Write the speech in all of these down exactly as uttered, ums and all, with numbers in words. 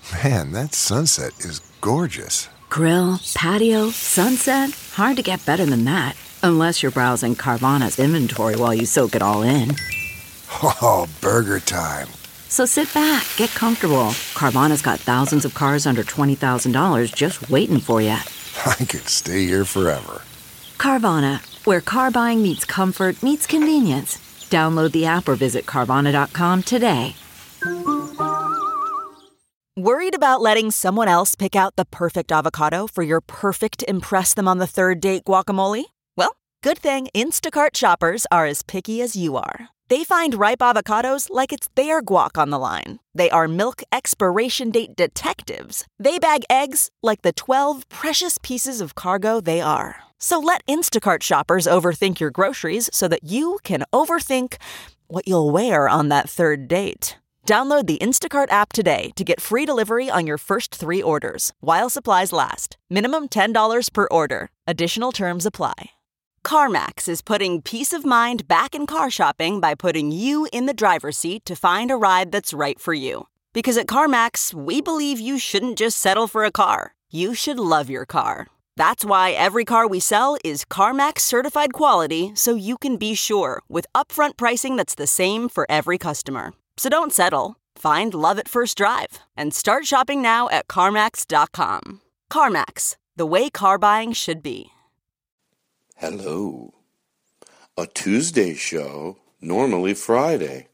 Man, that sunset is gorgeous. Grill, patio, sunset. Hard to get better than that. Unless you're browsing Carvana's inventory while you soak it all in. Oh, burger time. So sit back, get comfortable. Carvana's got thousands of cars under twenty thousand dollars just waiting for you. I could stay here forever. Carvana, where car buying meets comfort, meets convenience. Download the app or visit Carvana dot com today. Worried about letting someone else pick out the perfect avocado for your perfect impress-them-on-the-third-date guacamole? Well, good thing Instacart shoppers are as picky as you are. They find ripe avocados like it's their guac on the line. They are milk expiration date detectives. They bag eggs like the twelve precious pieces of cargo they are. So let Instacart shoppers overthink your groceries so that you can overthink what you'll wear on that third date. Download the Instacart app today to get free delivery on your first three orders, while supplies last. Minimum ten dollars per order. Additional terms apply. CarMax is putting peace of mind back in car shopping by putting you in the driver's seat to find a ride that's right for you. Because at CarMax, we believe you shouldn't just settle for a car. You should love your car. That's why every car we sell is CarMax certified quality, so you can be sure with upfront pricing that's the same for every customer. So don't settle. Find love at first drive and start shopping now at CarMax dot com. CarMax, the way car buying should be. Hello. A Tuesday show, normally Friday.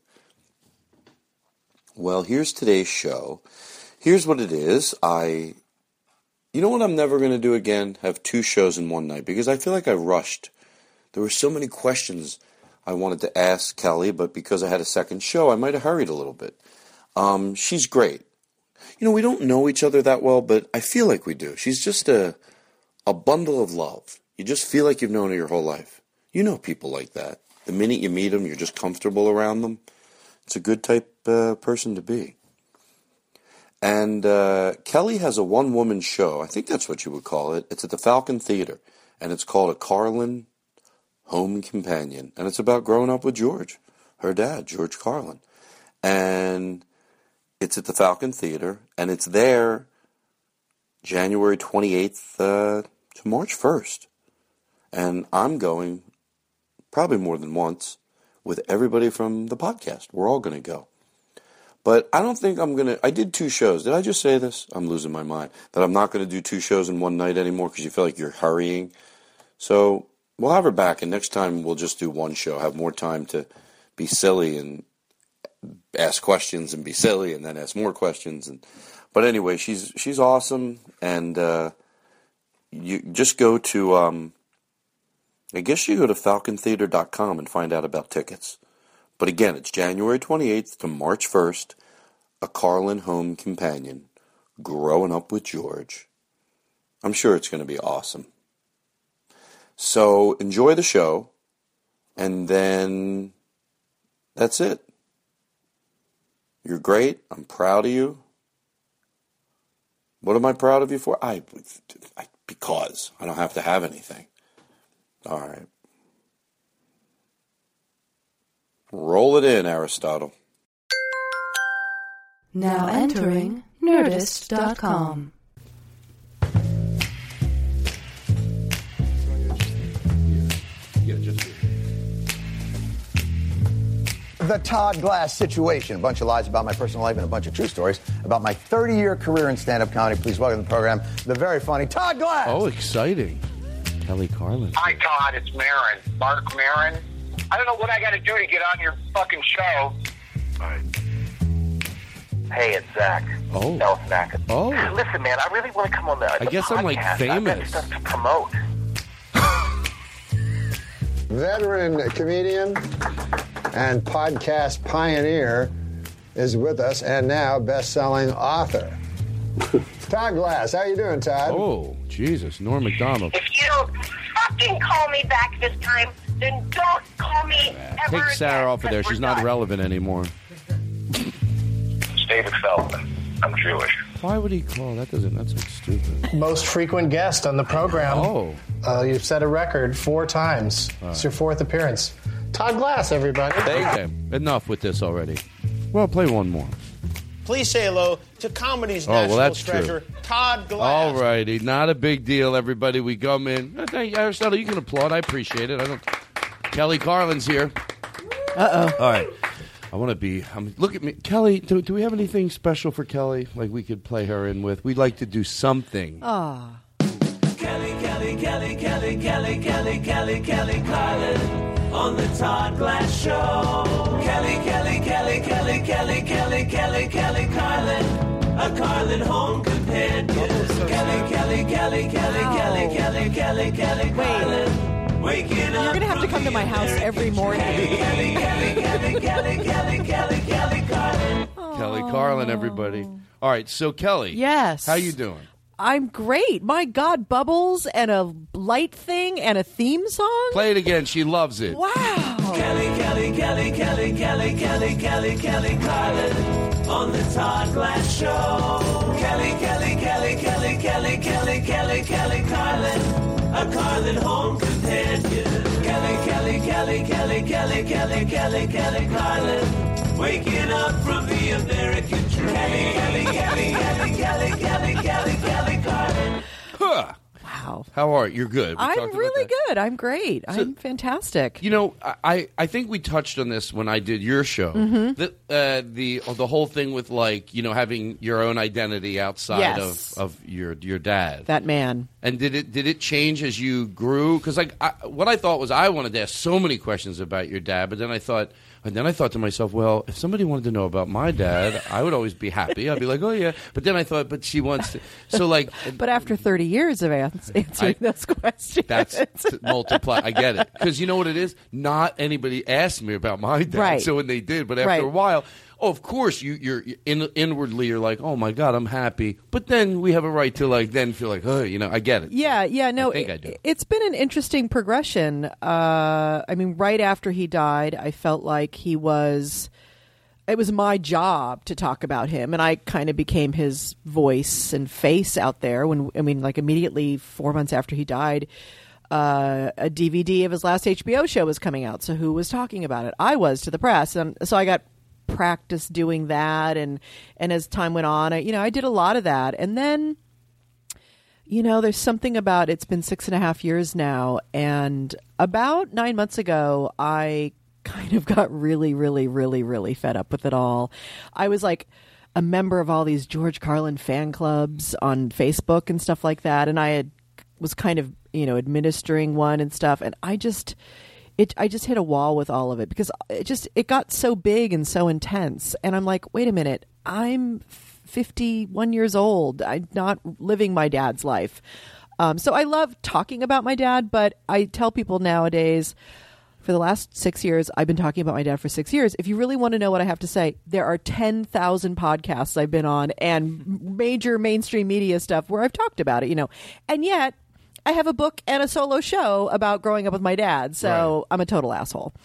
Well, here's today's show. Here's what it is. I, you know what I'm never going to do again? Have two shows in one night, because I feel like I rushed. There were so many questions I wanted to ask Kelly, but because I had a second show, I might have hurried a little bit. Um, she's great. You know, we don't know each other that well, but I feel like we do. She's just a a bundle of love. You just feel like you've known her your whole life. You know people like that. The minute you meet them, you're just comfortable around them. It's a good type uh, person to be. And uh, Kelly has a one-woman show. I think that's what you would call it. It's at the Falcon Theater, and it's called A Carlin Home Companion, and it's about growing up with George, her dad, George Carlin. And it's at the Falcon Theater, and it's there January twenty-eighth uh, to March first. And I'm going probably more than once with everybody from the podcast. We're all going to go. But I don't think I'm going to... I did two shows. Did I just say this? I'm losing my mind. That I'm not going to do two shows in one night anymore because you feel like you're hurrying. So we'll have her back, and next time we'll just do one show. Have more time to be silly and ask questions and be silly and then ask more questions. And But anyway, she's she's awesome. And uh, you just go to... Um, I guess you go to falcon theater dot com and find out about tickets. But again, it's January twenty-eighth to March first, A Carlin Home Companion, growing up with George. I'm sure it's going to be awesome. So enjoy the show, and then that's it. You're great. I'm proud of you. What am I proud of you for? I, I because I don't have to have anything. All right. Roll it in, Aristotle. Now entering nerdist dot com. The Todd Glass Situation. A bunch of lies about my personal life and a bunch of true stories about my thirty-year career in stand-up comedy. Please welcome to the program the very funny Todd Glass. Oh, exciting. Kelly Carlin. Hi, Todd. It's Marin. Mark Marin. I don't know what I got to do to get on your fucking show. All right. Hey, it's Zach. Oh. Galifianakis. Oh. Listen, man, I really want to come on the, the I guess podcast. I'm, like, famous. I've got stuff to promote. Veteran comedian and podcast pioneer is with us, and now best-selling author. Todd Glass. How you doing, Todd? Oh, Jesus. Norm Macdonald. If you don't fucking call me back this time, then don't call me Yeah, ever take Sarah again, off of there. She's not done. relevant anymore. It's David Feldman. I'm Jewish. Why would he call? That doesn't, that's like stupid. Most frequent guest on the program. Oh. Uh, you've set a record four times. Right. It's your fourth appearance. Todd Glass, everybody. Okay, enough with this already. Well, play one more. Please say hello to comedy's Oh, well, national that's true. treasure, Todd Glass. All righty, not a big deal, everybody. We come in. Uh, Thank you, Aristotle. You can applaud. I appreciate it. I don't. Kelly Carlin's here. Uh oh. All right. I want to be. Um, look at me, Kelly. Do, do we have anything special for Kelly? Like we could play her in with? We'd like to do something. Ah. Kelly, Kelly, Kelly, Kelly, Kelly, Kelly, Kelly, Kelly Carlin on the Todd Glass Show. Kelly, Kelly, Kelly, Kelly, Kelly, Kelly, Kelly, Kelly Carlin, a Carlin home companion. Kelly, Kelly, Kelly, Kelly, Kelly, Kelly, Kelly, Kelly Carlin. Waking up. You're gonna have to come to my house every morning. Kelly, Kelly, Kelly, Kelly, Kelly, Kelly, Kelly, Kelly Carlin. Kelly Carlin, everybody. All right, so Kelly. Yes. How you doing? I'm great. My God, bubbles and a light thing and a theme song. Play it again. She loves it. Wow. Kelly, Kelly, Kelly, Kelly, Kelly, Kelly, Kelly, Kelly Carlin on the Todd Glass Show. Kelly, Kelly, Kelly, Kelly, Kelly, Kelly, Kelly, Kelly Carlin, a Carlin home companion. Kelly, Kelly, Kelly, Kelly, Kelly, Kelly, Kelly, Kelly Carlin, waking up from the American dream. Kelly, Kelly, Kelly, Kelly, Kelly, Kelly, Kelly, Kelly Carlin. Huh. Wow. How are you? You're good. We talked I'm about really that. good. I'm great. So- I'm fantastic. You know, I, I think we touched on this when I did your show. Mhm. The, uh, the the whole thing with, like, you know, having your own identity outside Yes. of, of your your dad. That man. And did it did it change as you grew? Because like I, what I thought was I wanted to ask so many questions about your dad, but then I thought, and then I thought to myself, well, if somebody wanted to know about my dad, I would always be happy. I'd be like, oh yeah. But then I thought, but she wants to. So like, But after thirty years of ans- answering I- those questions, that's to multiply. I get it, because you know what it is. Not anybody asked me about my dad. Right. So when they did, but after Right. a while. Oh, of course, you, you're in, inwardly you're like, oh my God, I'm happy. But then we have a right to like then feel like, oh, you know, I get it. Yeah, yeah, no, I think it, I do. it's been an interesting progression. Uh, I mean, right after he died, I felt like he was. It was my job to talk about him, and I kind of became his voice and face out there. When I mean, like immediately four months after he died, uh, a D V D of his last H B O show was coming out. So who was talking about it? I was to the press, and so I got practice doing that, and and as time went on, I, you know, I did a lot of that, and then. You know, there's something about it's been six and a half years now, and about nine months ago, I kind of got really, really, really, really fed up with it all. I was like a member of all these George Carlin fan clubs on Facebook and stuff like that, and I had was kind of, you know, administering one and stuff, and I just it I just hit a wall with all of it because it just it got so big and so intense, and I'm like, wait a minute, I'm fifty-one years old. I'm not living my dad's life. Um, so I love talking about my dad, but I tell people nowadays, for the last six years, I've been talking about my dad for six years. If you really want to know what I have to say, there are ten thousand podcasts I've been on and major mainstream media stuff where I've talked about it, you know. And yet, I have a book and a solo show about growing up with my dad. So right. I'm a total asshole.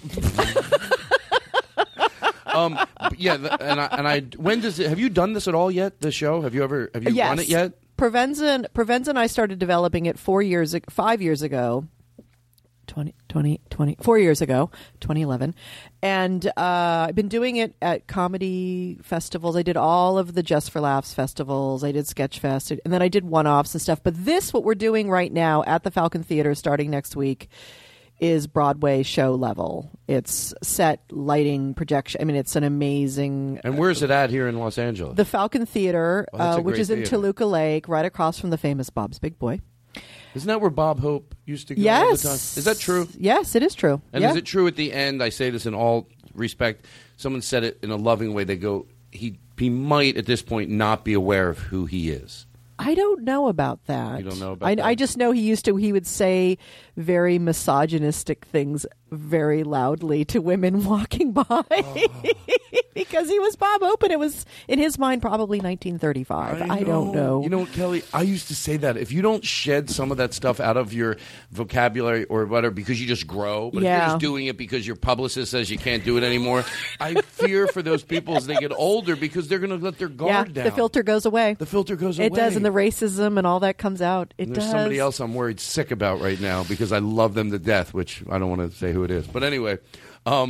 Um, yeah, the, and I, and I. When does it? Have you done this at all yet? The show? Have you ever? Have you yes. run it yet? Provenza, Provenza and I started developing it four years, five years ago. twenty, twenty, twenty, four years ago, twenty eleven, and uh, I've been doing it at comedy festivals. I did all of the Just for Laughs festivals. I did Sketchfest, and then I did one-offs and stuff. But this, what we're doing right now at the Falcon Theater, starting next week, is Broadway show level. It's set, lighting, projection. I mean, it's an amazing... And where's it at here in Los Angeles? The Falcon Theater, Oh, that's uh, a which great is in theater. Toluca Lake, right across from the famous Bob's Big Boy. Isn't that where Bob Hope used to go Yes. all the time? Is that true? Yes, it is true. And yeah. is it true at the end? I say this in all respect. Someone said it in a loving way. They go, he he might at this point not be aware of who he is. I don't know about that. You don't know about I, that? I just know he used to, he would say very misogynistic things very loudly to women walking by oh. because he was Bob Hope, and it was, in his mind, probably nineteen thirty-five. I, I don't know. You know what, Kelly? I used to say that. If you don't shed some of that stuff out of your vocabulary or whatever because you just grow, but if Yeah. you're just doing it because your publicist says you can't do it anymore, I fear for those people as they get older because they're going to let their guard yeah, down. the filter goes away. The filter goes It away. does, and the racism and all that comes out. It And there's does. somebody else I'm worried sick about right now because I love them to death, which I don't want to say who it is. But anyway, um,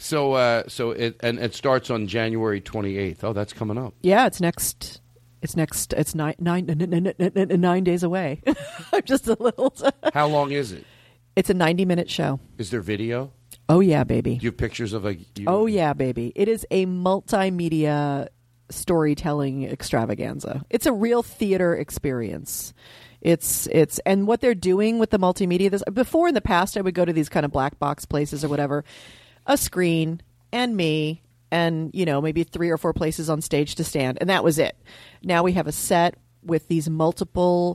So, uh, so it and it starts on January twenty-eighth. Oh, that's coming up. Yeah, it's next. It's next. It's nine nine nine, nine, nine days away. I'm just a little. How long is it? It's a ninety minute show. Is there video? Oh yeah, baby. Do you have pictures of like? You... Oh yeah, baby. It is a multimedia storytelling extravaganza. It's a real theater experience. It's it's and what they're doing with the multimedia. This before in the past, I would go to these kind of black box places or whatever, a screen and me, and you know maybe three or four places on stage to stand, and that was it. Now we have a set with these multiple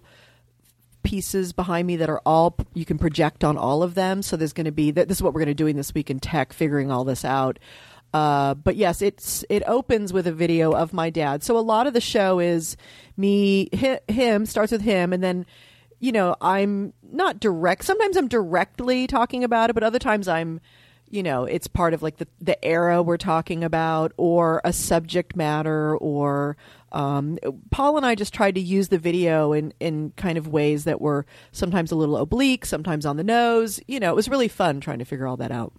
pieces behind me that are all you can project on all of them. So there's going to be this is what we're going to do this week in tech, figuring all this out. Uh, but yes, it's it opens with a video of my dad. So a lot of the show is me, hi, him, starts with him, and then, you know, I'm not direct. Sometimes I'm directly talking about it, but other times I'm, you know, it's part of like the, the era we're talking about or a subject matter or um, Paul and I just tried to use the video in, in kind of ways that were sometimes a little oblique, sometimes on the nose. You know, it was really fun trying to figure all that out.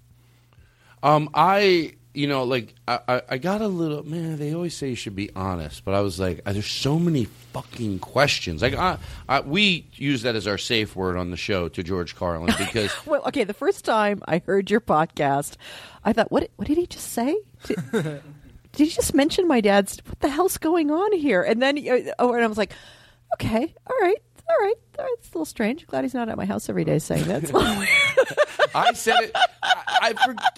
Um, I... You know, like, I, I, I got a little, man, they always say you should be honest, but I was like, there's so many fucking questions. Like, I, I, we use that as our safe word on the show to George Carlin because... Well, okay, the first time I heard your podcast, I thought, what, what did he just say? Did, did he just mention my dad's, what the hell's going on here? And then, oh, and I was like, okay, all right. All right, all right, it's a little strange. Glad he's not at my house every day saying that. It's a little weird. I said it. I, I forget.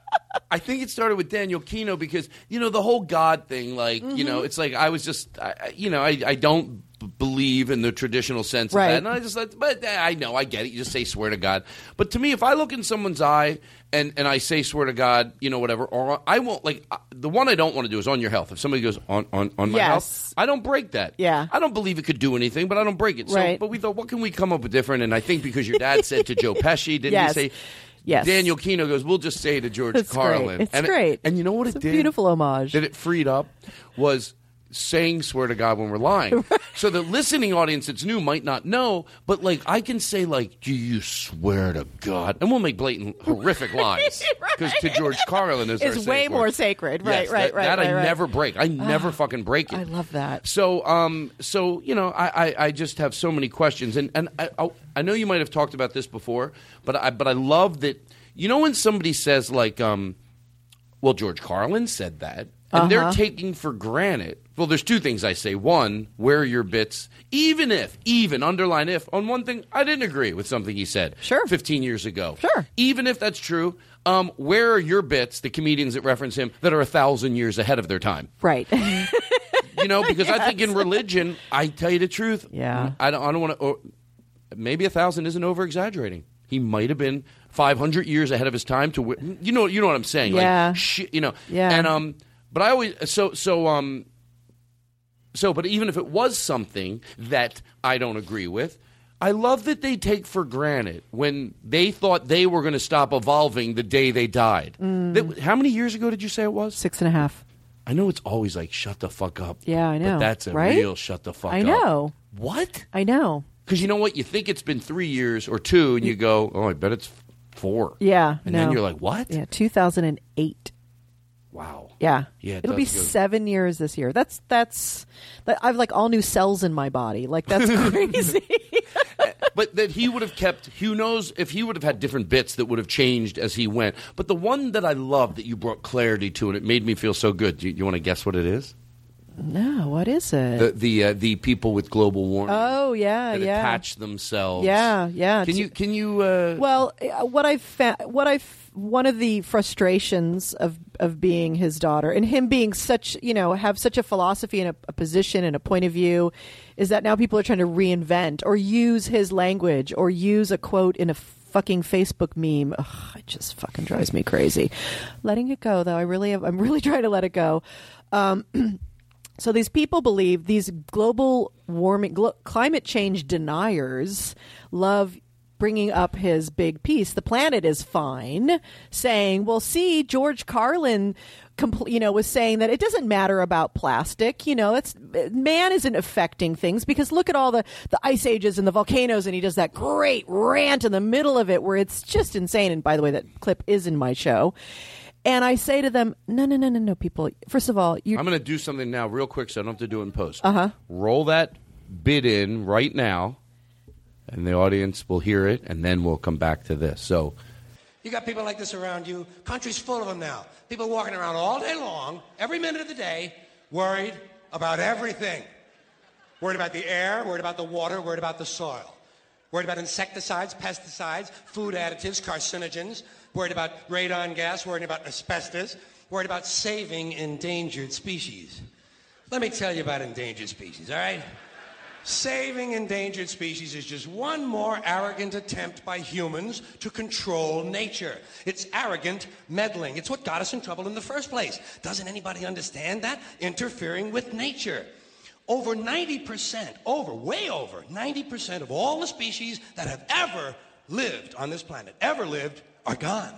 I think it started with Daniel Kino because, you know, the whole God thing, like, mm-hmm. you know, it's like I was just, I, you know, I, I don't b- believe in the traditional sense right. of that. And I just like, but I know, I get it. You just say swear to God. But to me, if I look in someone's eye and, and I say swear to God, you know, whatever, or I won't, like, the one I don't want to do is on your health. If somebody goes on, on, on my yes. health, I don't break that. Yeah. I don't believe it could do anything, but I don't break it. So, right. But we thought, what can we come up with different? And I think because your dad said to Joe Pesci, didn't yes. he say... Yes. Daniel Kino goes, we'll just say to George it's Carlin. Great. It's and great. It, and you know what it's it a did? Beautiful homage. That it freed up was saying swear to God when we're lying. So the listening audience that's new might not know, but like I can say like, do you swear to God? And we'll make blatant horrific lies. Because right. to George Carlin is It's way more word. sacred. Right, yes, right, that, right. That right, I right. never break. I never fucking break it. I love that. So um so you know, I, I, I just have so many questions and, and I, I I know you might have talked about this before, but I but I love that. You know when somebody says like, um, well, George Carlin said that, and uh-huh. they're taking for granted. Well, there's two things I say. One, where are your bits? Even if, even, underline if, on one thing, I didn't agree with something he said sure. fifteen years ago. Sure. Even if that's true, um, where are your bits, the comedians that reference him, that are a thousand years ahead of their time? Right. You know, because yes. I think in religion, I tell you the truth. Yeah. I don't, I don't want to, maybe a thousand isn't over-exaggerating. He might have been five hundred years ahead of his time to you know you know what I'm saying yeah like sh- you know yeah and um but I always so so um so but even if it was something that I don't agree with, I love that they take for granted when they thought they were going to stop evolving the day they died. Mm. That, how many years ago did you say it was? Six and a half. I know it's always like shut the fuck up. Yeah, I know. But that's a right? real shut the fuck I up. I know. What? I know. Because you know what? You think it's been three years or two, and you go, oh, I bet it's four. Yeah. And no. then you're like, what? Yeah, two thousand eight. Wow. Yeah. Yeah. It It'll be go. seven years this year. That's, that's, that, I have like all new cells in my body. Like, that's crazy. But that he would have kept, who knows if he would have had different bits that would have changed as he went. But the one that I love that you brought clarity to, and it made me feel so good. Do you, you want to guess what it is? No, what is it? The the uh, the people with global warming. Oh yeah, that yeah. attach themselves. Yeah, yeah. Can you can you? Uh... Well, what I've found, what I've one of the frustrations of of being his daughter and him being such, you know, have such a philosophy and a, a position and a point of view, is that now people are trying to reinvent or use his language or use a quote in a fucking Facebook meme. Ugh, it just fucking drives me crazy. Letting it go, though. I really have, I'm really trying to let it go. Um, So these people believe, these global warming, glo- climate change deniers love bringing up his big piece. The planet is fine, saying, well, see, George Carlin, compl- you know, was saying that it doesn't matter about plastic. You know, it's man isn't affecting things because look at all the, the ice ages and the volcanoes. And he does that great rant in the middle of it where it's just insane. And by the way, that clip is in my show. And I say to them, no, no, no, no, no, people. First of all, you. I'm going to do something now real quick so I don't have to do it in post. Uh-huh. Roll that bit in right now, and the audience will hear it, and then we'll come back to this. So, you got people like this around you. Country's full of them now. People walking around all day long, every minute of the day, worried about everything. Worried about the air, worried about the water, worried about the soil. Worried about insecticides, pesticides, food additives, carcinogens. Worried about radon gas, worried about asbestos. Worried about saving endangered species. Let me tell you about endangered species, all right? Saving endangered species is just one more arrogant attempt by humans to control nature. It's arrogant meddling. It's what got us in trouble in the first place. Doesn't anybody understand that? Interfering with nature. Over ninety percent, over, way over, ninety percent of all the species that have ever lived on this planet, ever lived, are gone.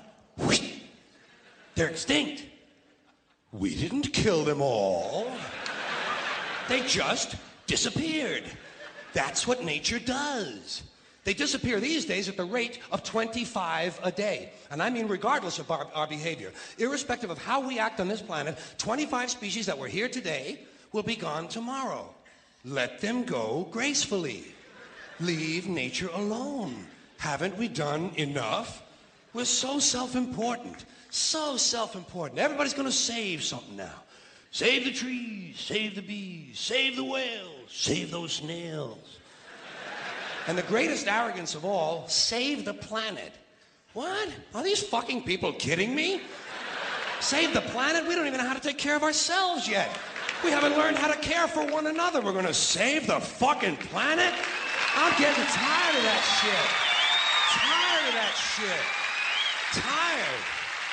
They're extinct. We didn't kill them all. They just disappeared. That's what nature does. They disappear these days at the rate of twenty-five a day. And I mean regardless of our, our behavior. Irrespective of how we act on this planet, twenty-five species that were here today will be gone tomorrow. Let them go gracefully. Leave nature alone. Haven't we done enough? We're so self-important. So self-important. Everybody's going to save something now. Save the trees, save the bees, save the whales, save those snails. And the greatest arrogance of all, save the planet. What? Are these fucking people kidding me? Save the planet? We don't even know how to take care of ourselves yet. We haven't learned how to care for one another. We're going to save the fucking planet? I'm getting tired of that shit. Tired of that shit. Tired.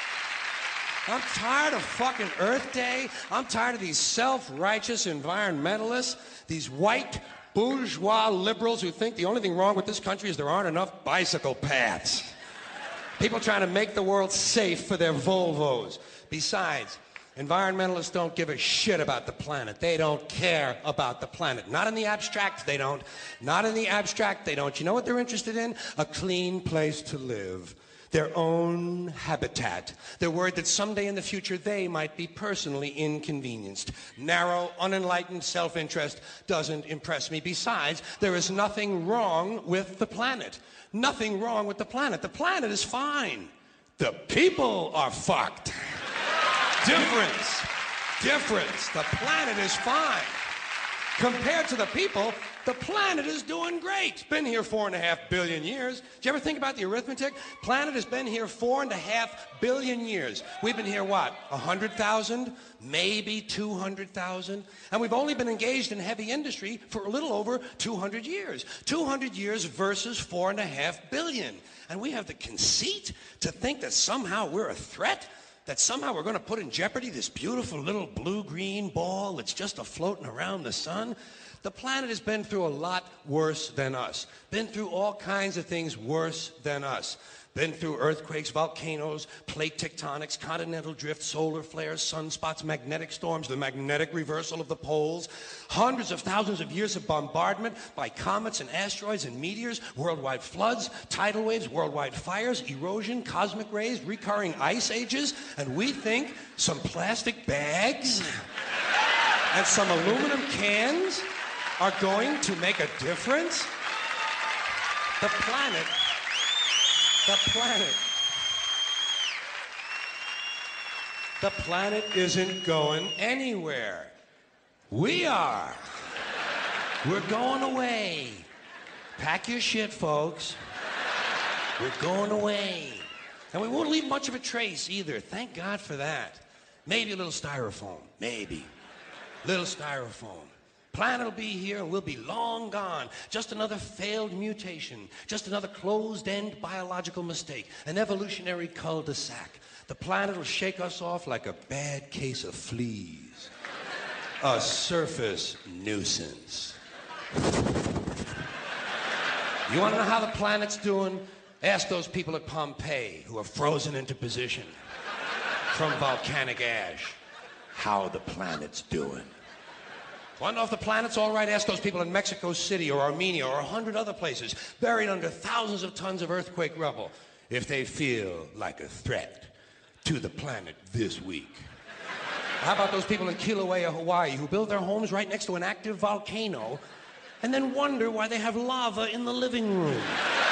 I'm tired of fucking Earth Day. I'm tired of these self-righteous environmentalists, these white bourgeois liberals who think the only thing wrong with this country is there aren't enough bicycle paths. People trying to make the world safe for their Volvos. Besides, environmentalists don't give a shit about the planet. They don't care about the planet. Not in the abstract, they don't. Not in the abstract, they don't. You know what they're interested in? A clean place to live. Their own habitat. They're worried that someday in the future they might be personally inconvenienced. Narrow, unenlightened self-interest doesn't impress me. Besides, there is nothing wrong with the planet. Nothing wrong with the planet. The planet is fine. The people are fucked. Difference. Difference. The planet is fine. Compared to the people, the planet is doing great. Been here four and a half billion years. Did you ever think about the arithmetic? Planet has been here four and a half billion years. We've been here, what, one hundred thousand? Maybe two hundred thousand? And we've only been engaged in heavy industry for a little over two hundred years. two hundred years versus four and a half billion. And we have the conceit to think that somehow we're a threat? That somehow we're going to put in jeopardy this beautiful little blue-green ball that's just a-floating around the sun? The planet has been through a lot worse than us. Been through all kinds of things worse than us. Been through earthquakes, volcanoes, plate tectonics, continental drift, solar flares, sunspots, magnetic storms, the magnetic reversal of the poles, hundreds of thousands of years of bombardment by comets and asteroids and meteors, worldwide floods, tidal waves, worldwide fires, erosion, cosmic rays, recurring ice ages, and we think some plastic bags and some aluminum cans are going to make a difference? The planet, the planet, the planet isn't going anywhere. We are. We're going away. Pack your shit, folks. We're going away. And we won't leave much of a trace either. Thank God for that. Maybe a little styrofoam. Maybe. Little styrofoam. Planet will be here and we'll be long gone. Just another failed mutation. Just another closed-end biological mistake. An evolutionary cul-de-sac. The planet will shake us off like a bad case of fleas. A surface nuisance. You want to know how the planet's doing? Ask those people at Pompeii who are frozen into position from volcanic ash how the planet's doing. Want to know if the planet's all right? Ask those people in Mexico City or Armenia or a hundred other places buried under thousands of tons of earthquake rubble if they feel like a threat to the planet this week. How about those people in Kilauea, Hawaii, who build their homes right next to an active volcano and then wonder why they have lava in the living room?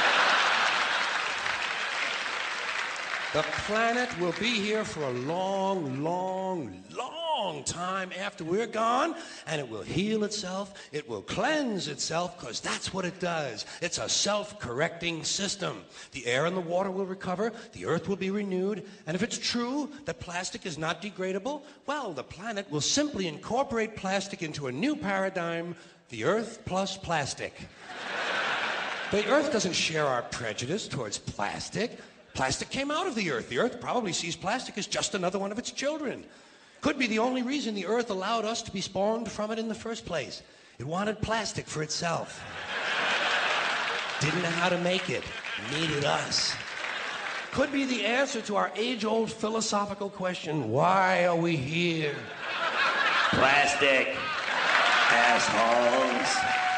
The planet will be here for a long, long, long time after we're gone, and it will heal itself, it will cleanse itself, because that's what it does. It's a self-correcting system. The air and the water will recover, the earth will be renewed, and if it's true that plastic is not degradable, well, the planet will simply incorporate plastic into a new paradigm, the earth plus plastic. The earth doesn't share our prejudice towards plastic. Plastic came out of the earth. The earth probably sees plastic as just another one of its children. Could be the only reason the earth allowed us to be spawned from it in the first place. It wanted plastic for itself. Didn't know how to make it. Needed us. Could be the answer to our age-old philosophical question, why are we here? Plastic. Assholes.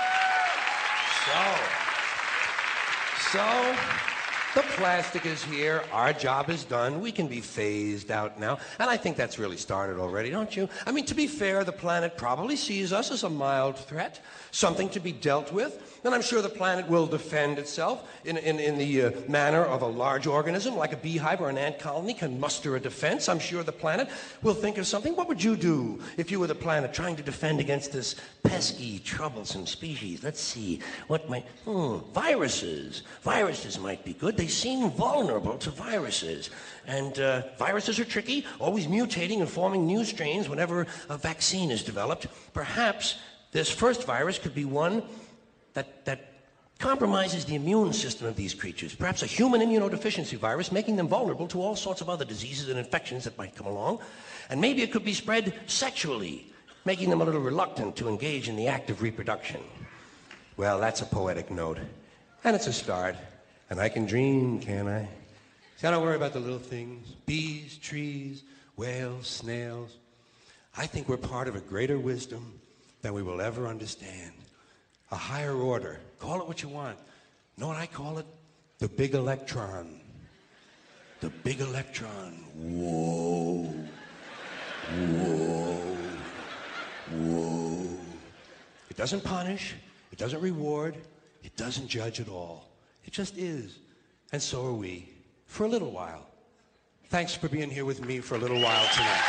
So, so... the plastic is here. Our job is done. We can be phased out now. And I think that's really started already, don't you? I mean, to be fair, the planet probably sees us as a mild threat, something to be dealt with. And I'm sure the planet will defend itself in, in, in the uh, manner of a large organism, like a beehive or an ant colony can muster a defense. I'm sure the planet will think of something. What would you do if you were the planet trying to defend against this pesky, troublesome species? Let's see. What might... Hmm, viruses. Viruses might be good. They seem vulnerable to viruses. And uh, viruses are tricky, always mutating and forming new strains whenever a vaccine is developed. Perhaps this first virus could be one that, that compromises the immune system of these creatures. Perhaps a human immunodeficiency virus, making them vulnerable to all sorts of other diseases and infections that might come along. And maybe it could be spread sexually, making them a little reluctant to engage in the act of reproduction. Well, that's a poetic note. And it's a start. And I can dream, can't I? See, I don't worry about the little things. Bees, trees, whales, snails. I think we're part of a greater wisdom than we will ever understand. A higher order. Call it what you want. Know what I call it? The big electron. The big electron. Whoa. Whoa. Whoa. It doesn't punish. It doesn't reward. It doesn't judge at all. It just is. And so are we. For a little while. Thanks for being here with me for a little while tonight.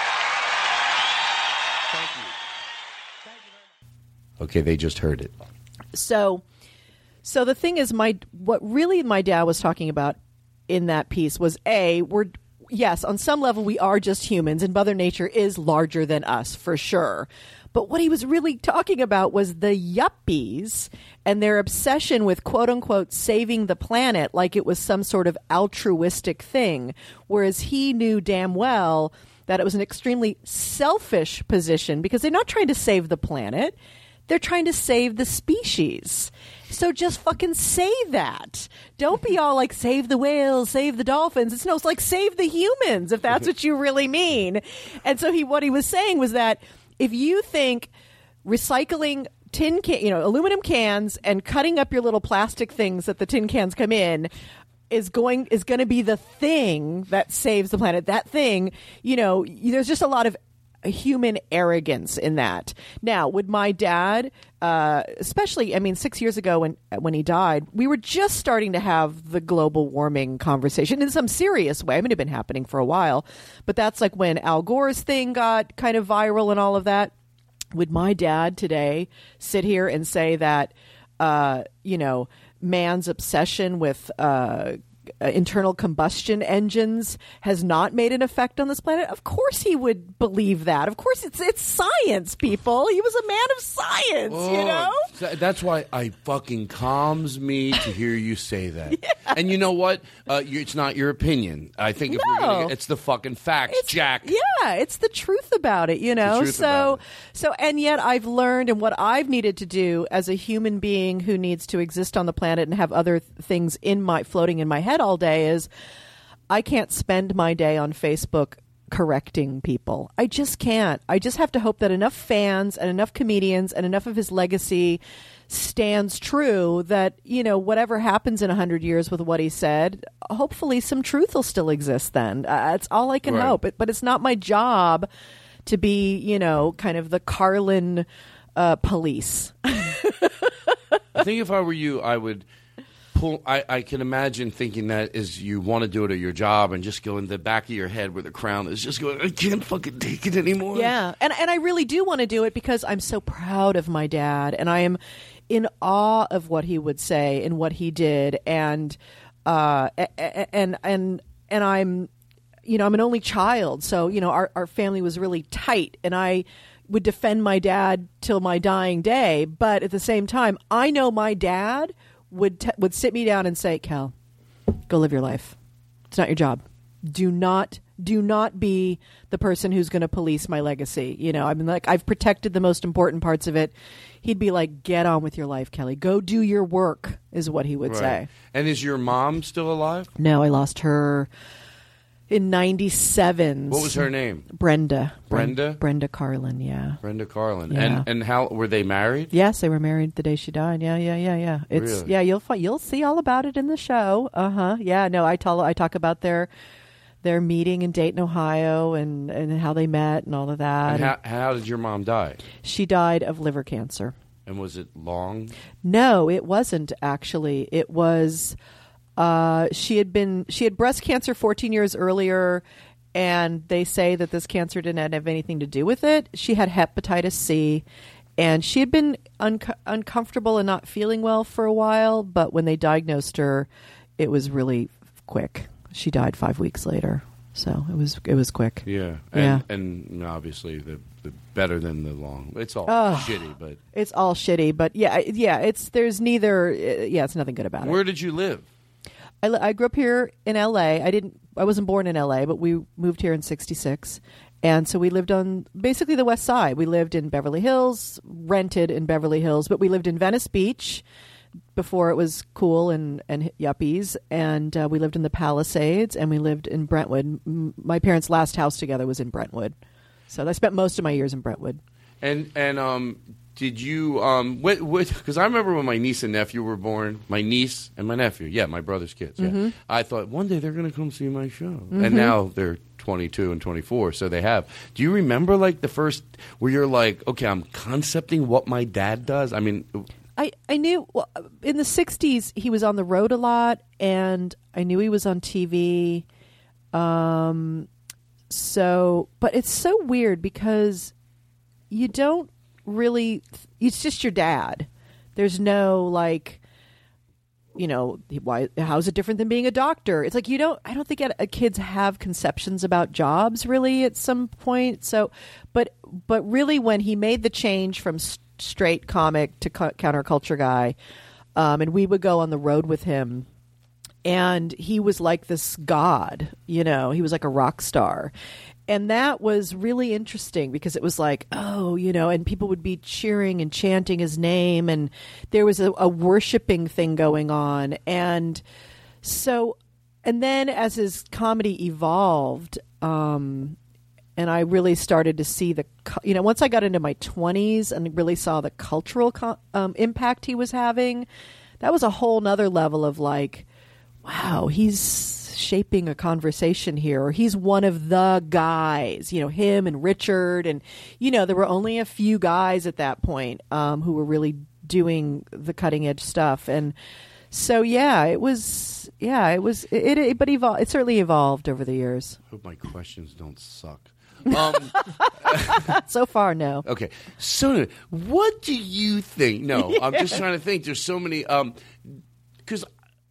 Thank you. Okay, they just heard it. So, so the thing is, my what really my dad was talking about in that piece was, A, we're, yes, on some level we are just humans, and Mother Nature is larger than us, for sure. But what he was really talking about was the yuppies and their obsession with, quote-unquote, saving the planet like it was some sort of altruistic thing, whereas he knew damn well that it was an extremely selfish position because they're not trying to save the planet. They're trying to save the species. So just fucking say that. Don't be all like, save the whales, save the dolphins. It's no, it's like, save the humans, if that's what you really mean. And so he, what he was saying was that if you think recycling tin can, you know, aluminum cans and cutting up your little plastic things that the tin cans come in is going is going to be the thing that saves the planet, that thing, you know, there's just a lot of human arrogance in that. Now, would my dad, uh, especially, I mean, six years ago when when he died, we were just starting to have the global warming conversation in some serious way. I mean, it had been happening for a while, but that's like when Al Gore's thing got kind of viral and all of that. Would my dad today sit here and say that, uh, you know, man's obsession with uh Uh, internal combustion engines has not made an effect on this planet? Of course he would believe that. Of course it's it's science, people. He was a man of science, oh, you know? That's why I fucking calms me to hear you say that. Yeah. And you know what? Uh, you, it's not your opinion. I think if no. we're gonna, it's the fucking facts, it's, Jack. Yeah, it's the truth about it, you know? So, so, and yet I've learned, and what I've needed to do as a human being who needs to exist on the planet and have other th- things in my floating in my head all day is I can't spend my day on Facebook correcting people. I just can't. I just have to hope that enough fans and enough comedians and enough of his legacy stands true that, you know, whatever happens in a hundred years with what he said, hopefully some truth will still exist then. Uh, that's all I can Right. hope. But, but it's not my job to be, you know, kind of the Carlin uh, police. I think if I were you, I would pull. I, I can imagine thinking that as you want to do it at your job and just go in the back of your head where the crown is just going, I can't fucking take it anymore. Yeah. And, and I really do want to do it because I'm so proud of my dad and I am in awe of what he would say and what he did. And, uh, and, and, and I'm, you know, I'm an only child. So, you know, our, our family was really tight and I would defend my dad till my dying day. But at the same time, I know my dad would t- would sit me down and say, Cal, go live your life. It's not your job. Do not do not be the person who's going to police my legacy. You know, I mean, like, I've protected the most important parts of it. He'd be like, get on with your life, Kelly. Go do your work, is what he would Right. say. And is your mom still alive? No, I lost her in ninety-seven. What was her name? Brenda. Brenda? Brenda Carlin, yeah. Brenda Carlin. Yeah. And and how were they married? Yes, they were married the day she died. Yeah, yeah, yeah, yeah. It's Really? yeah. You'll fi- you'll see all about it in the show. Uh huh. Yeah. No, I tell I talk about their their meeting in Dayton, Ohio, and and how they met and all of that. And how, how did your mom die? She died of liver cancer. And was it long? No, it wasn't actually. It was. Uh, she had been she had breast cancer fourteen years earlier, and they say that this cancer didn't have anything to do with it. She had hepatitis C, and she had been un- uncomfortable and not feeling well for a while. But when they diagnosed her, it was really quick. She died five weeks later, so it was it was quick. Yeah. And, Yeah. and obviously the, the better than the long. It's all Oh. shitty, but It's all shitty, but yeah, yeah. It's there's neither. uh, Yeah, it's nothing good about it. where did you live? I, li- I grew up here in L A. I didn't. I wasn't born in L A, but we moved here in sixty-six, and so we lived on basically the West Side. We lived in Beverly Hills, rented in Beverly Hills, but we lived in Venice Beach before it was cool and and yuppies, and uh, we lived in the Palisades, and we lived in Brentwood. M- my parents' last house together was in Brentwood, so I spent most of my years in Brentwood. And and um, did you um, what what? Because I remember when my niece and nephew were born. My niece and my nephew, yeah, my brother's kids. Yeah, Mhm. I thought one day they're going to come see my show, Mhm. and now they're twenty-two and twenty-four, so they have. Do you remember like the first where you're like, okay, I'm concepting what my dad does? I mean, I, I knew well, in the sixties he was on the road a lot, and I knew he was on T V. Um, so, but it's so weird because you don't really, it's just your dad. There's no like, you know, why? How's it different than being a doctor? It's like you don't. I don't think uh, kids have conceptions about jobs really at some point. So, but but really, when he made the change from s- straight comic to co- counterculture guy, um, and we would go on the road with him, and he was like this god. You know, he was like a rock star. And that was really interesting because it was like, oh, you know, and people would be cheering and chanting his name. And there was a, a worshiping thing going on. And so, and then as his comedy evolved, um, and I really started to see the, cu- you know, once I got into my twenties and really saw the cultural co- um, impact he was having, that was a whole nother level of like, wow, he's shaping a conversation here, or he's one of the guys, you know, him and Richard. And, you know, there were only a few guys at that point um, who were really doing the cutting edge stuff. And so, yeah, it was, yeah, it was, it, it but evol- it certainly evolved over the years. I hope my questions don't suck. Um, so far, no. Okay. So, what do you think? No, I'm just Yeah. trying to think. There's so many. Um, because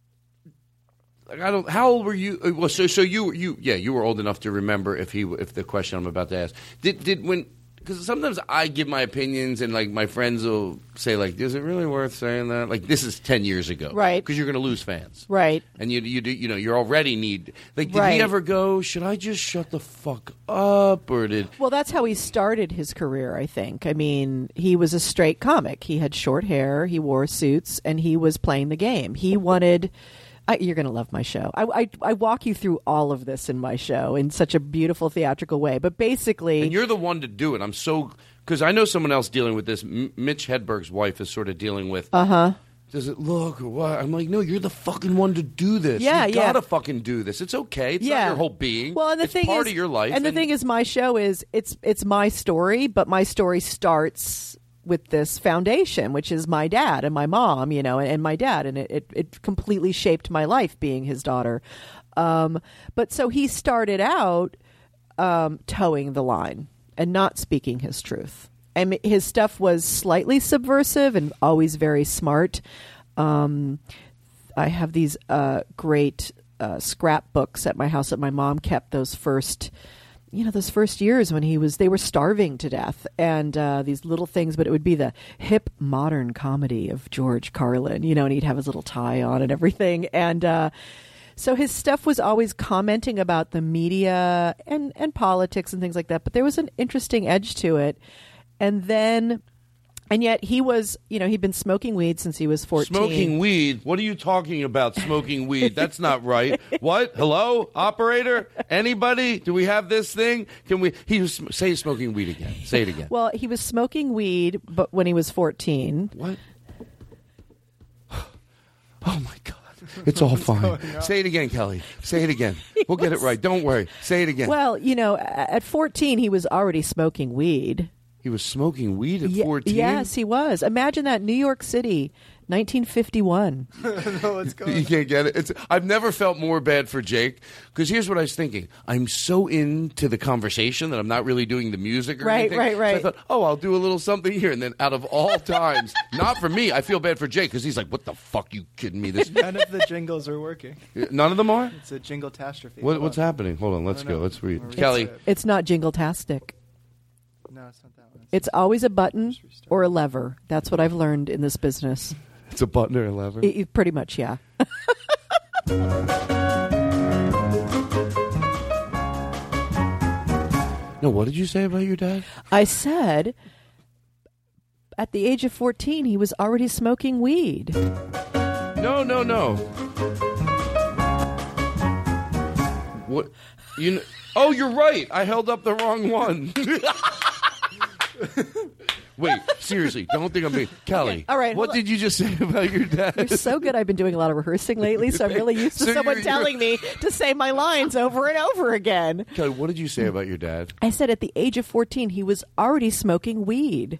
like, I don't. How old were you? uh, Well, so so you you yeah you were old enough to remember if he if the question I'm about to ask did did when. Because sometimes I give my opinions, and like my friends will say, like, "Is it really worth saying that?" Like, this is ten years ago, right? Because you're going to lose fans, right? And you you do you know you already need like. Did Right. he ever go? Should I just shut the fuck up, or did? Well, that's how he started his career, I think. I mean, he was a straight comic. He had short hair, he wore suits, and he was playing the game. He wanted I, you're going to love my show. I, I I walk you through all of this in my show in such a beautiful theatrical way. But basically, and you're the one to do it. I'm so because I know someone else dealing with this. M- Mitch Hedberg's wife is sort of dealing with. Uh huh. Does it look or what? I'm like, no, you're the fucking one to do this. Yeah, you yeah. gotta fucking do this. It's okay. It's Yeah. not your whole being. Well, and the it's thing part is, of your life. And the thing is, my show is it's it's my story, but my story starts with this foundation, which is my dad and my mom, you know, and, and my dad, and it, it it completely shaped my life being his daughter. Um, but so he started out um, towing the line and not speaking his truth. And his stuff was slightly subversive and always very smart. Um, I have these uh, great uh, scrapbooks at my house that my mom kept. Those first, you know, those first years when he was, they were starving to death, and uh, these little things. But it would be the hip modern comedy of George Carlin, you know, and he'd have his little tie on and everything, and. Uh, So his stuff was always commenting about the media and, and politics and things like that. But there was an interesting edge to it. And then, and yet he was, you know, he'd been smoking weed since he was fourteen. Smoking weed? What are you talking about, smoking weed? That's not right. What? Hello? Operator? Anybody? Do we have this thing? Can we? He was, say smoking weed again. Say it again. Well, he was smoking weed but when he was fourteen. What? Oh, my God. It's all fine. Say it again, Kelly. Say it again. We'll get it right. Don't worry. Say it again. Well, you know, at fourteen, he was already smoking weed. He was smoking weed at Ye- fourteen? Yes, he was. Imagine that. New York City, nineteen fifty-one. No, let's go. You can't get it. It's, I've never felt more bad for Jake because here's what I was thinking. I'm so into the conversation that I'm not really doing the music or Right, anything. right, right. So I thought, oh, I'll do a little something here. And then out of all times, not for me, I feel bad for Jake because he's like, what the fuck, you kidding me? This None of the jingles are working. None of them are? It's a jingle-tastrophe. What, Hold what's on. happening? Hold on, let's I go. don't know. Let's read. I'll read Kelly. it. It's not jingle-tastic. No, it's not that one. It's always a button or a lever. That's what I've learned in this business. It's a button or a lever? It- it- pretty much, yeah. No, what did you say about your dad? I said at the age of fourteen, he was already smoking weed. No, no, no. What? You know, oh, you're right. I held up the wrong one. Wait, seriously, don't think I'm being... Kelly, All right, what hold on. did you just say about your dad? You're so good. I've been doing a lot of rehearsing lately, so I'm really used to So someone you're- telling me to say my lines over and over again. Kelly, what did you say about your dad? I said at the age of fourteen, he was already smoking weed.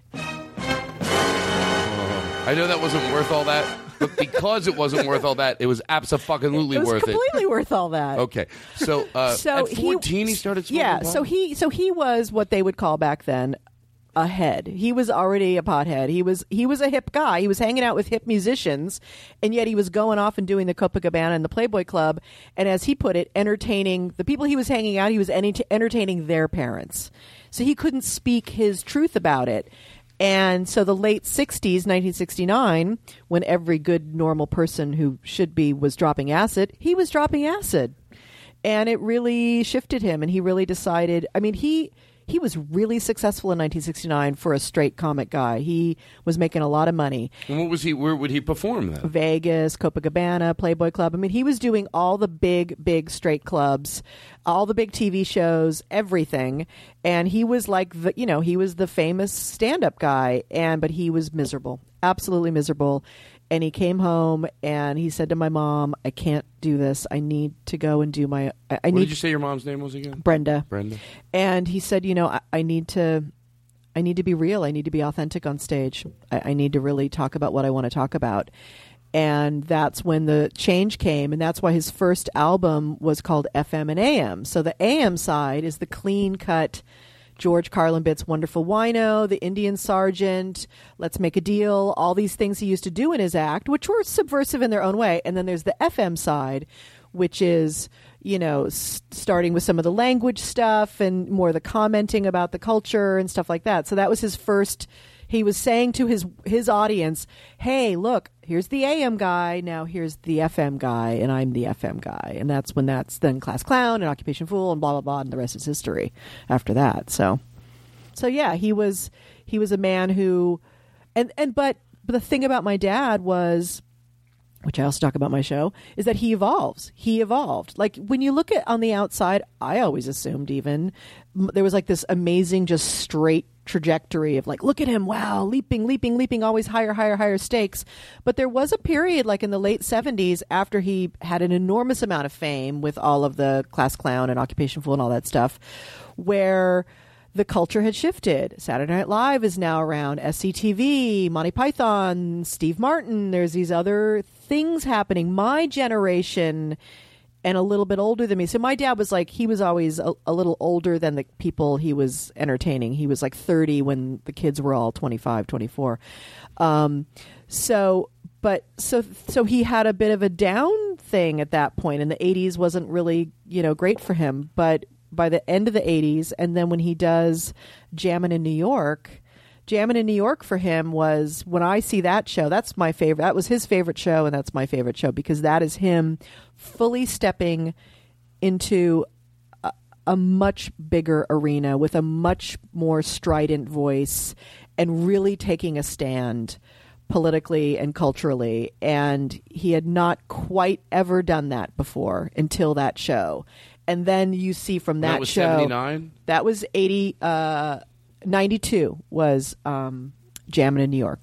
I know that wasn't worth all that, but because it wasn't worth all that, it was abso-fucking-lutely It was worth completely it. worth all that. Okay, so, uh, So at fourteen he, started smoking Yeah, pot? so he so he was what they would call back then a head. He was already a pothead. He was he was a hip guy. He was hanging out with hip musicians, and yet he was going off and doing the Copacabana and the Playboy Club, and as he put it, entertaining the people he was hanging out. He was ent- entertaining their parents, so he couldn't speak his truth about it. And so the late sixties, nineteen sixty-nine, when every good normal person who should be was dropping acid, he was dropping acid. And it really shifted him, and he really decided, I mean, he he was really successful in nineteen sixty-nine for a straight comic guy. He was making a lot of money. And what was he? Where would he perform then? Vegas, Copacabana, Playboy Club. I mean, he was doing all the big, big straight clubs, all the big T V shows, everything. And he was like, the, you know, he was the famous stand-up guy. And but he was miserable, absolutely miserable. And he came home and he said to my mom, "I can't do this. I need to go and do my. I, I what need." did you say your mom's name was again? Brenda. Brenda. And he said, "You know, I, I need to." I need to be real. I need to be authentic on stage. I, I need to really talk about what I want to talk about. And that's when the change came. And that's why his first album was called F M and A M. So the A M side is the clean cut George Carlin bits, Wonderful Wino, The Indian Sergeant, Let's Make a Deal, all these things he used to do in his act, which were subversive in their own way. And then there's the F M side, which is, you know, s- starting with some of the language stuff and more the commenting about the culture and stuff like that. So that was his first. He was saying to his his audience, hey, look, here's the A M guy. Now here's the F M guy, and I'm the F M guy. And that's when that's then Class Clown and Occupation Fool and blah, blah, blah. And the rest is history after that. So, so yeah, he was he was a man who and, and but, but the thing about my dad was which I also talk about in my show, is that he evolves. He evolved. Like, when you look at on the outside, I always assumed even m- there was like this amazing, just straight trajectory of like, look at him, wow, leaping, leaping, leaping, always higher, higher, higher stakes. But there was a period like in the late seventies after he had an enormous amount of fame with all of the Class Clown and Occupation Fool and all that stuff, where the culture had shifted. Saturday Night Live is now around, S C T V, Monty Python, Steve Martin. There's these other things happening. My generation and a little bit older than me. So my dad was like, he was always a, a little older than the people he was entertaining. He was like thirty when the kids were all twenty-five, twenty-four. Um, so, but so, so he had a bit of a down thing at that point, and the eighties wasn't really, you know, great for him. But by the end of the eighties, and then when he does Jammin' in New York, Jammin' in New York for him was, when I see that show, that's my favorite. That was his favorite show, and that's my favorite show, because that is him fully stepping into a, a much bigger arena with a much more strident voice and really taking a stand politically and culturally. And he had not quite ever done that before until that show. And then you see from that, that was show, seventy-nine? That was eighty, uh, ninety-two was um, Jammin' in New York.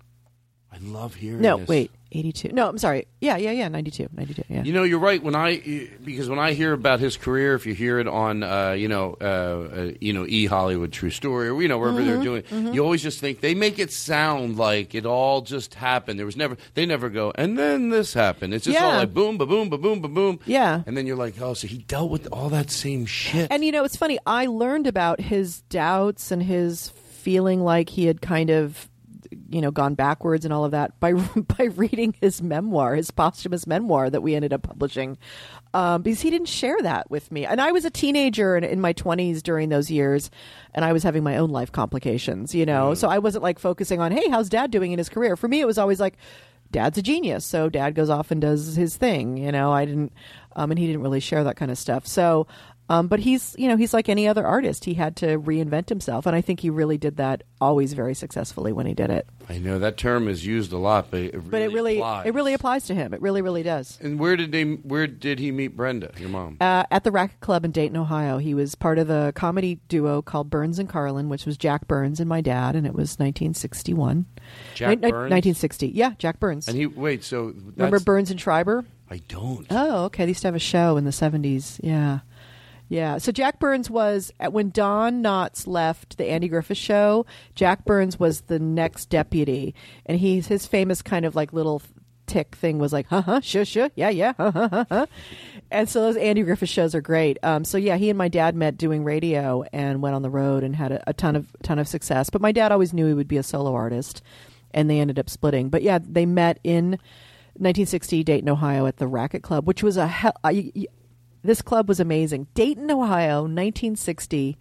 I love hearing No, this. wait, eighty-two. No, I'm sorry. Yeah, yeah, yeah, ninety-two, ninety-two, yeah. You know, you're right. When I because when I hear about his career, if you hear it on, uh, you know, uh, uh, you know, E Hollywood True Story, or you know, wherever Mm-hmm, they're doing, mm-hmm. you always just think they make it sound like it all just happened. There was never, they never go, and then this happened. It's just all Yeah. like boom, ba boom, ba boom, ba boom. Yeah. And then you're like, oh, so he dealt with all that same shit. And, you know, it's funny. I learned about his doubts and his feeling like he had kind of, you know, gone backwards and all of that by by reading his memoir, his posthumous memoir that we ended up publishing, um, because he didn't share that with me. And I was a teenager in, in my twenties during those years, and I was having my own life complications, you know. So I wasn't like focusing on, hey, how's Dad doing in his career? For me, it was always like, Dad's a genius, so Dad goes off and does his thing, you know. I didn't, um, and he didn't really share that kind of stuff. So. Um, but he's, you know, he's like any other artist. He had to reinvent himself, and I think he really did that always very successfully when he did it. I know that term is used a lot, but it really But it really, applies. it really applies to him. It really, really does. And where did they? Where did he meet Brenda, your mom? Uh, at the Racket Club in Dayton, Ohio. He was part of the comedy duo called Burns and Carlin, which was Jack Burns and my dad, and it was nineteen sixty-one. Jack Ni- Burns? nineteen sixty. Yeah, Jack Burns. And he wait. So that's, Remember Burns and Schreiber? I don't. Oh, okay. They used to have a show in the seventies. Yeah. Yeah. So Jack Burns was, when Don Knotts left the Andy Griffith Show, Jack Burns was the next deputy. And he's his famous kind of like little tick thing was like, huh, huh, sure, sure, yeah, yeah, huh, huh, huh, huh. And so those Andy Griffith shows are great. Um, so yeah, he and my dad met doing radio and went on the road and had a, a ton of ton of success. But my dad always knew he would be a solo artist, and they ended up splitting. But yeah, they met in nineteen sixty, Dayton, Ohio, at the Racket Club, which was a hell. I, This club was amazing. Dayton, Ohio, nineteen sixty.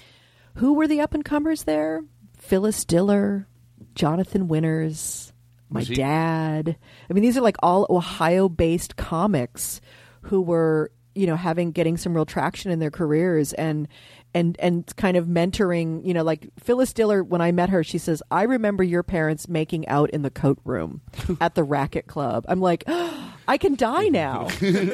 Who were the up-and-comers there? Phyllis Diller, Jonathan Winters, my Was he- dad. I mean, these are like all Ohio-based comics who were, you know, having getting some real traction in their careers and and and kind of mentoring, you know, like Phyllis Diller, when I met her, she says, I remember your parents making out in the coat room at the Racket Club. I'm like, oh, I can die now.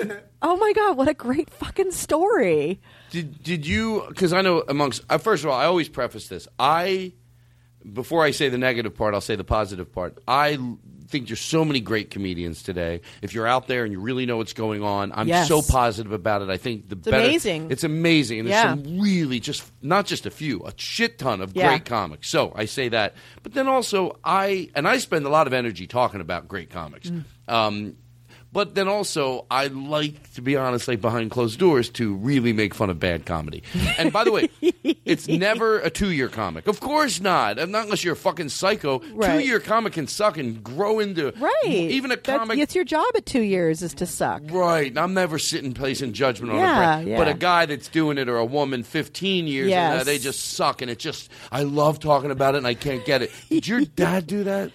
Oh my God, what a great fucking story. Did did you? Because I know amongst uh, first of all, I always preface this. I before I say the negative part, I'll say the positive part. I l- think there's so many great comedians today. If you're out there and you really know what's going on, I'm Yes. so positive about it. I think the It's better, amazing. It's amazing, and there's Yeah. some really just not just a few, a shit ton of Yeah. great comics. So I say that, but then also I and I spend a lot of energy talking about great comics. Mm. Um, But then also, I like, to be honest, like behind closed doors, to really make fun of bad comedy. And by the way, it's never a two-year comic. Of course not. Not unless you're a fucking psycho. Right. Two-year comic can suck and grow into Right. even a That's- comic. it's your job at two years is to suck. Right. I'm never sitting placing judgment on Yeah, a brand. yeah. But a guy that's doing it, or a woman, fifteen years, and uh, Yes. they just suck. And it just, I love talking about it, and I can't get it. Did your dad do that?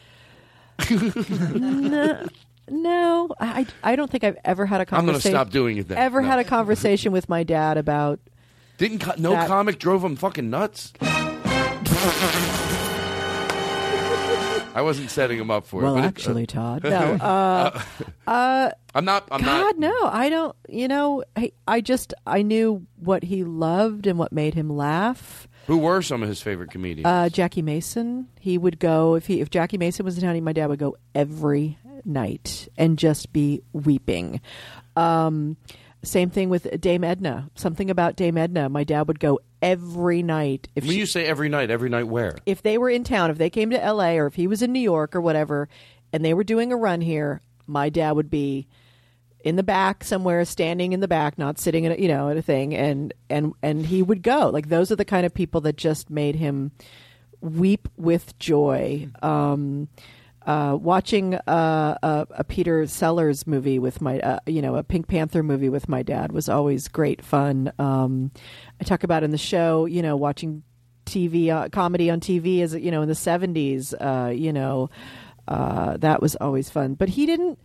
no, no, I, I don't think I've ever had a I'm going to conversation. stop doing it then. Ever No. had a conversation with my dad about Didn't co- no that- comic drove him fucking nuts? I wasn't setting him up for well, it. Well, actually, Todd, no. Uh, uh, I'm not. I'm God, not. no. I don't. You know, I, I just I knew what he loved and what made him laugh. Who were some of his favorite comedians? Uh, Jackie Mason. He would go if he if Jackie Mason was in town. My dad would go every night and just be weeping. Um, same thing with Dame Edna. Something about Dame Edna. My dad would go every night. If when she, you say every night, every night where? If they were in town, if they came to L A or if he was in New York or whatever, and they were doing a run here, my dad would be in the back somewhere, standing in the back, not sitting in a, you know, at a thing, and and and he would go. Like those are the kind of people that just made him weep with joy. Um, uh, watching uh, a, a Peter Sellers movie with my, uh, you know, a Pink Panther movie with my dad was always great fun. Um, I talk about in the show, you know, watching T V uh, comedy on T V as you know in the seventies. Uh, you know, uh, that was always fun. But he didn't.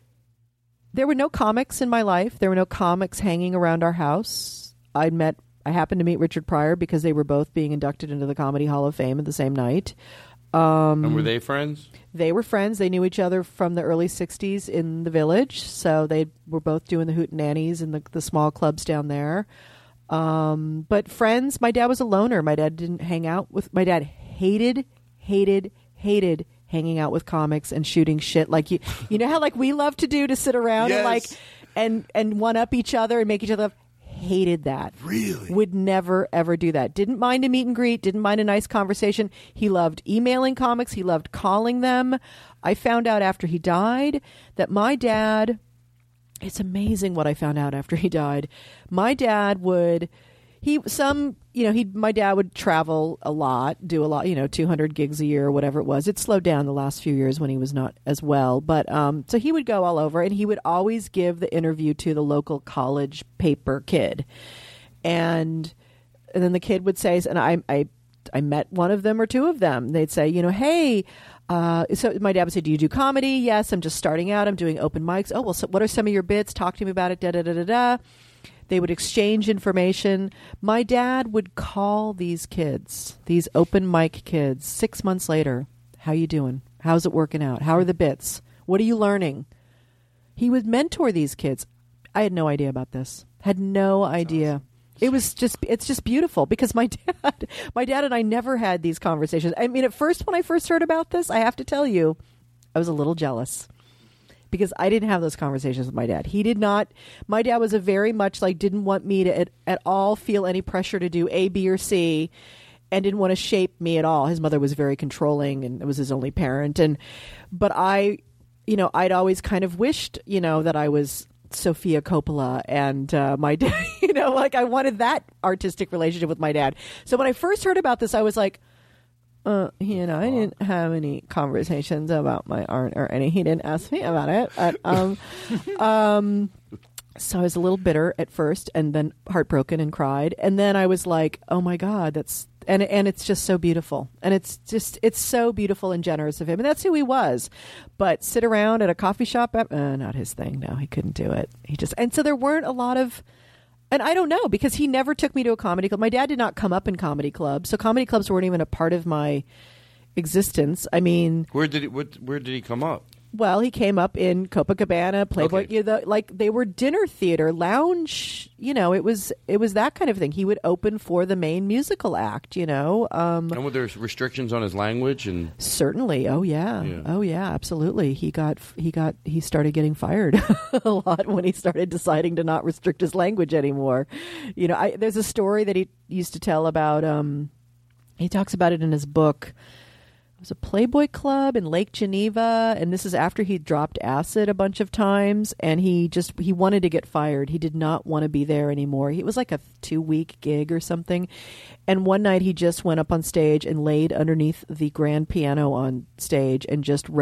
There were no comics in my life. There were no comics hanging around our house. I met. I happened to meet Richard Pryor because they were both being inducted into the Comedy Hall of Fame at the same night. Um, and were they friends? They were friends. They knew each other from the early sixties in the Village. So they were both doing the hootenannies and the, the small clubs down there. Um, but friends, my dad was a loner. My dad didn't hang out with, my dad hated, hated, hated hanging out with comics and shooting shit like you, you know how like we love to do to sit around yes. and like, and, and one up each other and make each other laugh. Hated that. Really? Would never, ever do that. Didn't mind a meet and greet. Didn't mind a nice conversation. He loved emailing comics. He loved calling them. I found out after he died that my dad, it's amazing what I found out after he died. My dad would, he, some, you know, he, my dad would travel a lot, do a lot, you know, two hundred gigs a year or whatever it was. It slowed down the last few years when he was not as well. But, um, so he would go all over and he would always give the interview to the local college paper kid. And, and then the kid would say, and I, I, I met one of them or two of them. They'd say, you know, hey, uh, so my dad would say, do you do comedy? Yes, I'm just starting out. I'm doing open mics. Oh, well, so what are some of your bits? Talk to me about it. Da, da, da, da, da. They would exchange information. My dad would call these kids, these open mic kids, six months later. How you doing? How's it working out? How are the bits? What are you learning? He would mentor these kids. I had no idea about this. Had no idea. It was just, it's just beautiful because my dad, my dad and I never had these conversations. I mean, at first, when I first heard about this, I have to tell you, I was a little jealous. Because I didn't have those conversations with my dad. He did not. My dad was a very much like didn't want me to at, at all feel any pressure to do A, B, or C, and didn't want to shape me at all. His mother was very controlling, and it was his only parent. And but I, you know, I'd always kind of wished, you know, that I was Sofia Coppola and uh, my dad. You know, like I wanted that artistic relationship with my dad. So when I first heard about this, I was like. Uh, you know, I didn't have any conversations about my art or any. He didn't ask me about it. But, um, um, so I was a little bitter at first, and then heartbroken and cried, and then I was like, "Oh my God, that's and and it's just so beautiful, and it's just it's so beautiful and generous of him, and that's who he was." But sit around at a coffee shop, uh, not his thing. No, he couldn't do it. He just and so there weren't a lot of. And I don't know, because he never took me to a comedy club. My dad did not come up in comedy clubs, so comedy clubs weren't even a part of my existence. I mean... Where did he, what, where did he come up? Well, he came up in Copacabana, Playboy, Okay. you know, the, like they were dinner theater, lounge, you know, it was it was that kind of thing. He would open for the main musical act, you know. Um, and were there restrictions on his language? And certainly, oh yeah. Yeah. oh yeah, absolutely. He got he got he started getting fired a lot when he started deciding to not restrict his language anymore. You know, I, there's a story that he used to tell about. Um, he talks about it in his book. It was a Playboy Club in Lake Geneva, and this is after he dropped acid a bunch of times, and he just he wanted to get fired. He did not want to be there anymore. It was like a two-week gig or something, and one night he just went up on stage and laid underneath the grand piano on stage and just read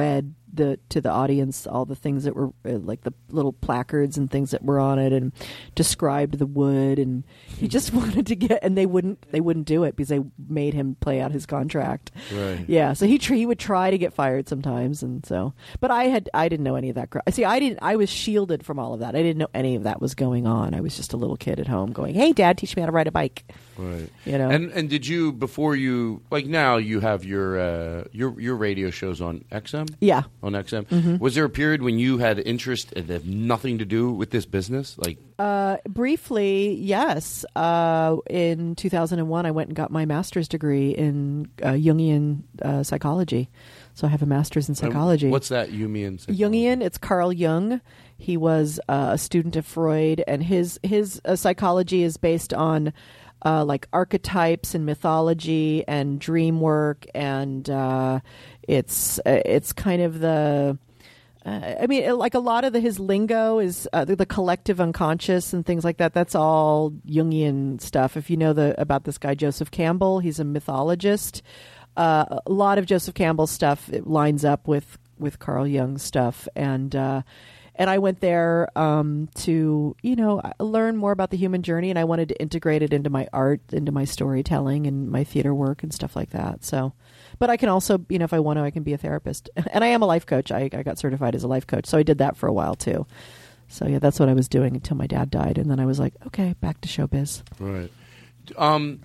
the to the audience all the things that were uh, like the little placards and things that were on it, and described the wood, and he just wanted to get, and they wouldn't they wouldn't do it because they made him play out his contract. Right. Yeah, so he tr- he would try to get fired sometimes, and so but I had I didn't know any of that. Cr- See, I didn't I was shielded from all of that. I didn't know any of that was going on. I was just a little kid at home going, "Hey, Dad, teach me how to ride a bike." Right. You know. And and did you before you like now you have your uh, your your radio shows on X M? Yeah. On X M. Mhm. Was there a period when you had interest that had nothing to do with this business? Like Uh, briefly, yes. Uh, in two thousand one, I went and got my master's degree in uh, Jungian uh, psychology. So I have a master's in psychology. what's that Jungian? psychology? Jungian, it's Carl Jung. He was uh, a student of Freud, and his his uh, psychology is based on uh, like archetypes and mythology and dream work, and uh, it's uh, it's kind of the. Uh, I mean, like a lot of the, his lingo is uh, the, the collective unconscious and things like that. That's all Jungian stuff. If you know the about this guy Joseph Campbell, he's a mythologist. Uh, a lot of Joseph Campbell's stuff it lines up with, with Carl Jung's stuff, and uh, and I went there um, to you know learn more about the human journey, and I wanted to integrate it into my art, into my storytelling, and my theater work and stuff like that. So. But I can also, you know, if I want to, I can be a therapist. And I am a life coach. I, I got certified as a life coach. So I did that for a while, too. So, yeah, that's what I was doing until my dad died. And then I was like, okay, back to showbiz. Right. Um,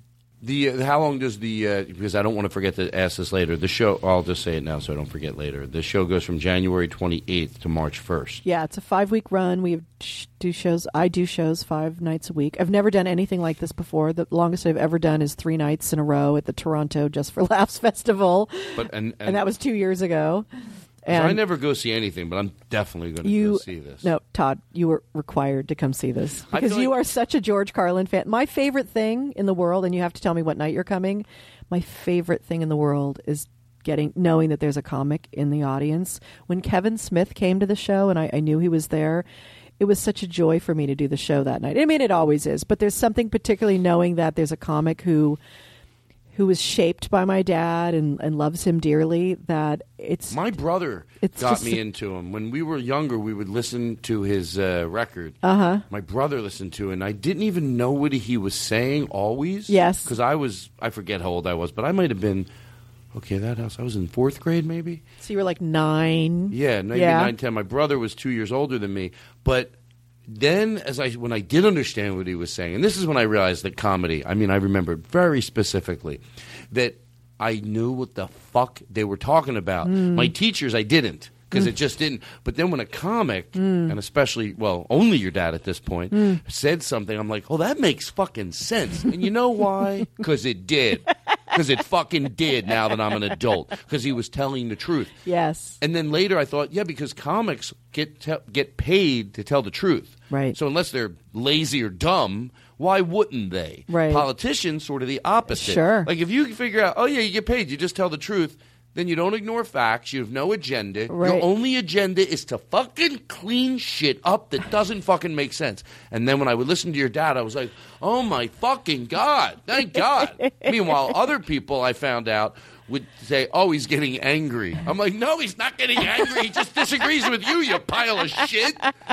the uh, how long does the uh, because I don't want to forget to ask this later. The show, I'll just say it now so I don't forget later. The show goes from January twenty-eighth to March first. Yeah, it's a five-week run. We sh- do shows. I do shows five nights a week. I've never done anything like this before. The longest I've ever done is three nights in a row at the Toronto Just for Laughs Festival. But and, and, and that was two years ago. And I never go see anything, but I'm definitely going to you, go see this. No, Todd, you were required to come see this I because feel you like- are such a George Carlin fan. My favorite thing in the world, and you have to tell me what night you're coming, my favorite thing in the world is getting knowing that there's a comic in the audience. When Kevin Smith came to the show and I, I knew he was there, it was such a joy for me to do the show that night. I mean, it always is, but there's something particularly knowing that there's a comic who who was shaped by my dad and, and loves him dearly, that it's... My brother it's got just- me into him. When we were younger, we would listen to his uh, record. Uh-huh. My brother listened to it, and I didn't even know what he was saying always. Yes. Because I was, I forget how old I was, but I might have been, okay, that house, I was in fourth grade maybe? So you were like nine? Yeah, maybe Yeah. nine, ten. My brother was two years older than me, but... Then, as I when I did understand what he was saying, and this is when I realized that comedy, I mean, I remembered very specifically that I knew what the fuck they were talking about. Mm. My teachers, I didn't, because Mm. it just didn't. But then when a comic, Mm. and especially, well, only your dad at this point, Mm. said something, I'm like, oh, that makes fucking sense. And you know why? Because it did. Because it fucking did now that I'm an adult. Because he was telling the truth. Yes. And then later I thought, yeah, because comics get te- get paid to tell the truth. Right. So unless they're lazy or dumb, why wouldn't they? Right. Politicians, sort of the opposite. Sure. Like if you figure out, oh, yeah, you get paid, you just tell the truth, then you don't ignore facts, you have no agenda. Right. Your only agenda is to fucking clean shit up that doesn't fucking make sense. And then when I would listen to your dad, I was like, oh, my fucking God. Thank God. Meanwhile, other people I found out would say, oh, he's getting angry. I'm like, no, he's not getting angry. He just disagrees with you, you pile of shit.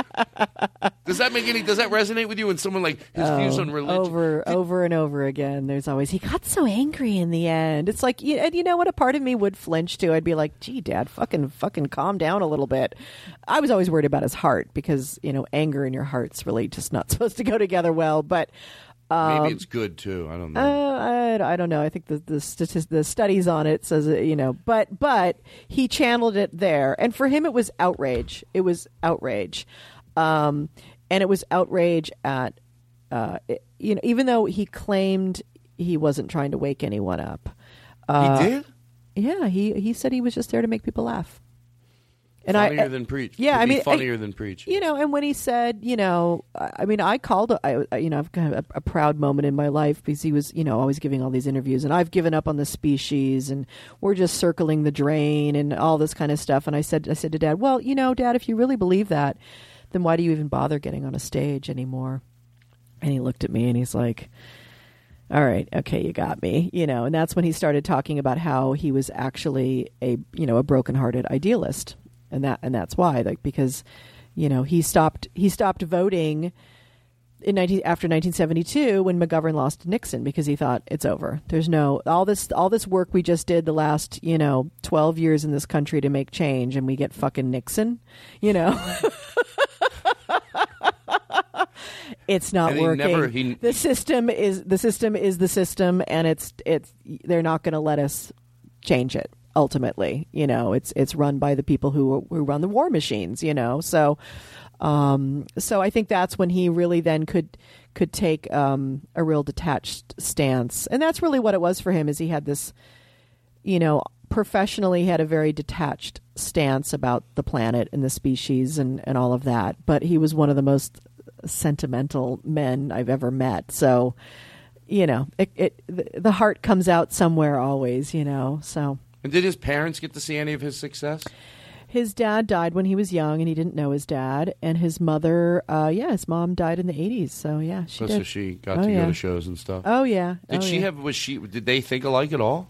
Does that make any, does that resonate with you when someone like his Oh, views on religion? over over and over again, there's always, he got so angry in the end. It's like, you- and you know what, a part of me would flinch too. I'd be like, gee, Dad, fucking fucking calm down a little bit. I was always worried about his heart because, you know, anger and your heart's really just not supposed to go together well. But um, Maybe it's good, too. I don't know. Uh, I, I don't know. I think the the, statist- the studies on it says it, you know, but but he channeled it there, and for him it was outrage. It was outrage, um, and it was outrage at uh, it- you know, even though he claimed he wasn't trying to wake anyone up. Uh, he did? Yeah, he he said he was just there to make people laugh. And funnier I, than preach. Yeah, To I be mean, funnier I- than preach. You know, and when he said, you know, I I mean, I called, I, I- you know, I've got a, a proud moment in my life because he was, you know, always giving all these interviews, and I've given up on the species, and we're just circling the drain, and all this kind of stuff. And I said, I said to Dad, well, you know, Dad, if you really believe that, then why do you even bother getting on a stage anymore? And he looked at me and he's like, All right, okay, you got me. You know, and that's when he started talking about how he was actually a, you know, a brokenhearted idealist, and that and that's why, like, because, you know, he stopped he stopped voting in nineteen after nineteen seventy-two when McGovern lost to Nixon, because he thought it's over. There's no all this all this work we just did the last, you know, twelve years in this country to make change, and we get fucking Nixon, you know. It's not And he working. never- he- the system is the system is the system, and it's it's they're not going to let us change it. Ultimately, you know, it's it's run by the people who who run the war machines. You know, so um, so I think that's when he really then could could take um, a real detached stance, and that's really what it was for him. Is he had this, you know, professionally he had a very detached stance about the planet and the species and and all of that, but he was one of the most sentimental men I've ever met. So, you know, it, it the heart comes out somewhere always, you know. So, And did his parents get to see any of his success? his dad died when he was young, and he didn't know his dad. And his mother, uh, yeah, his mom died in the eighties. So yeah, she Oh, did. so she got Oh, to yeah. go to shows and stuff. Oh yeah. Did Oh, she yeah. have? Was she? Did they think alike at all?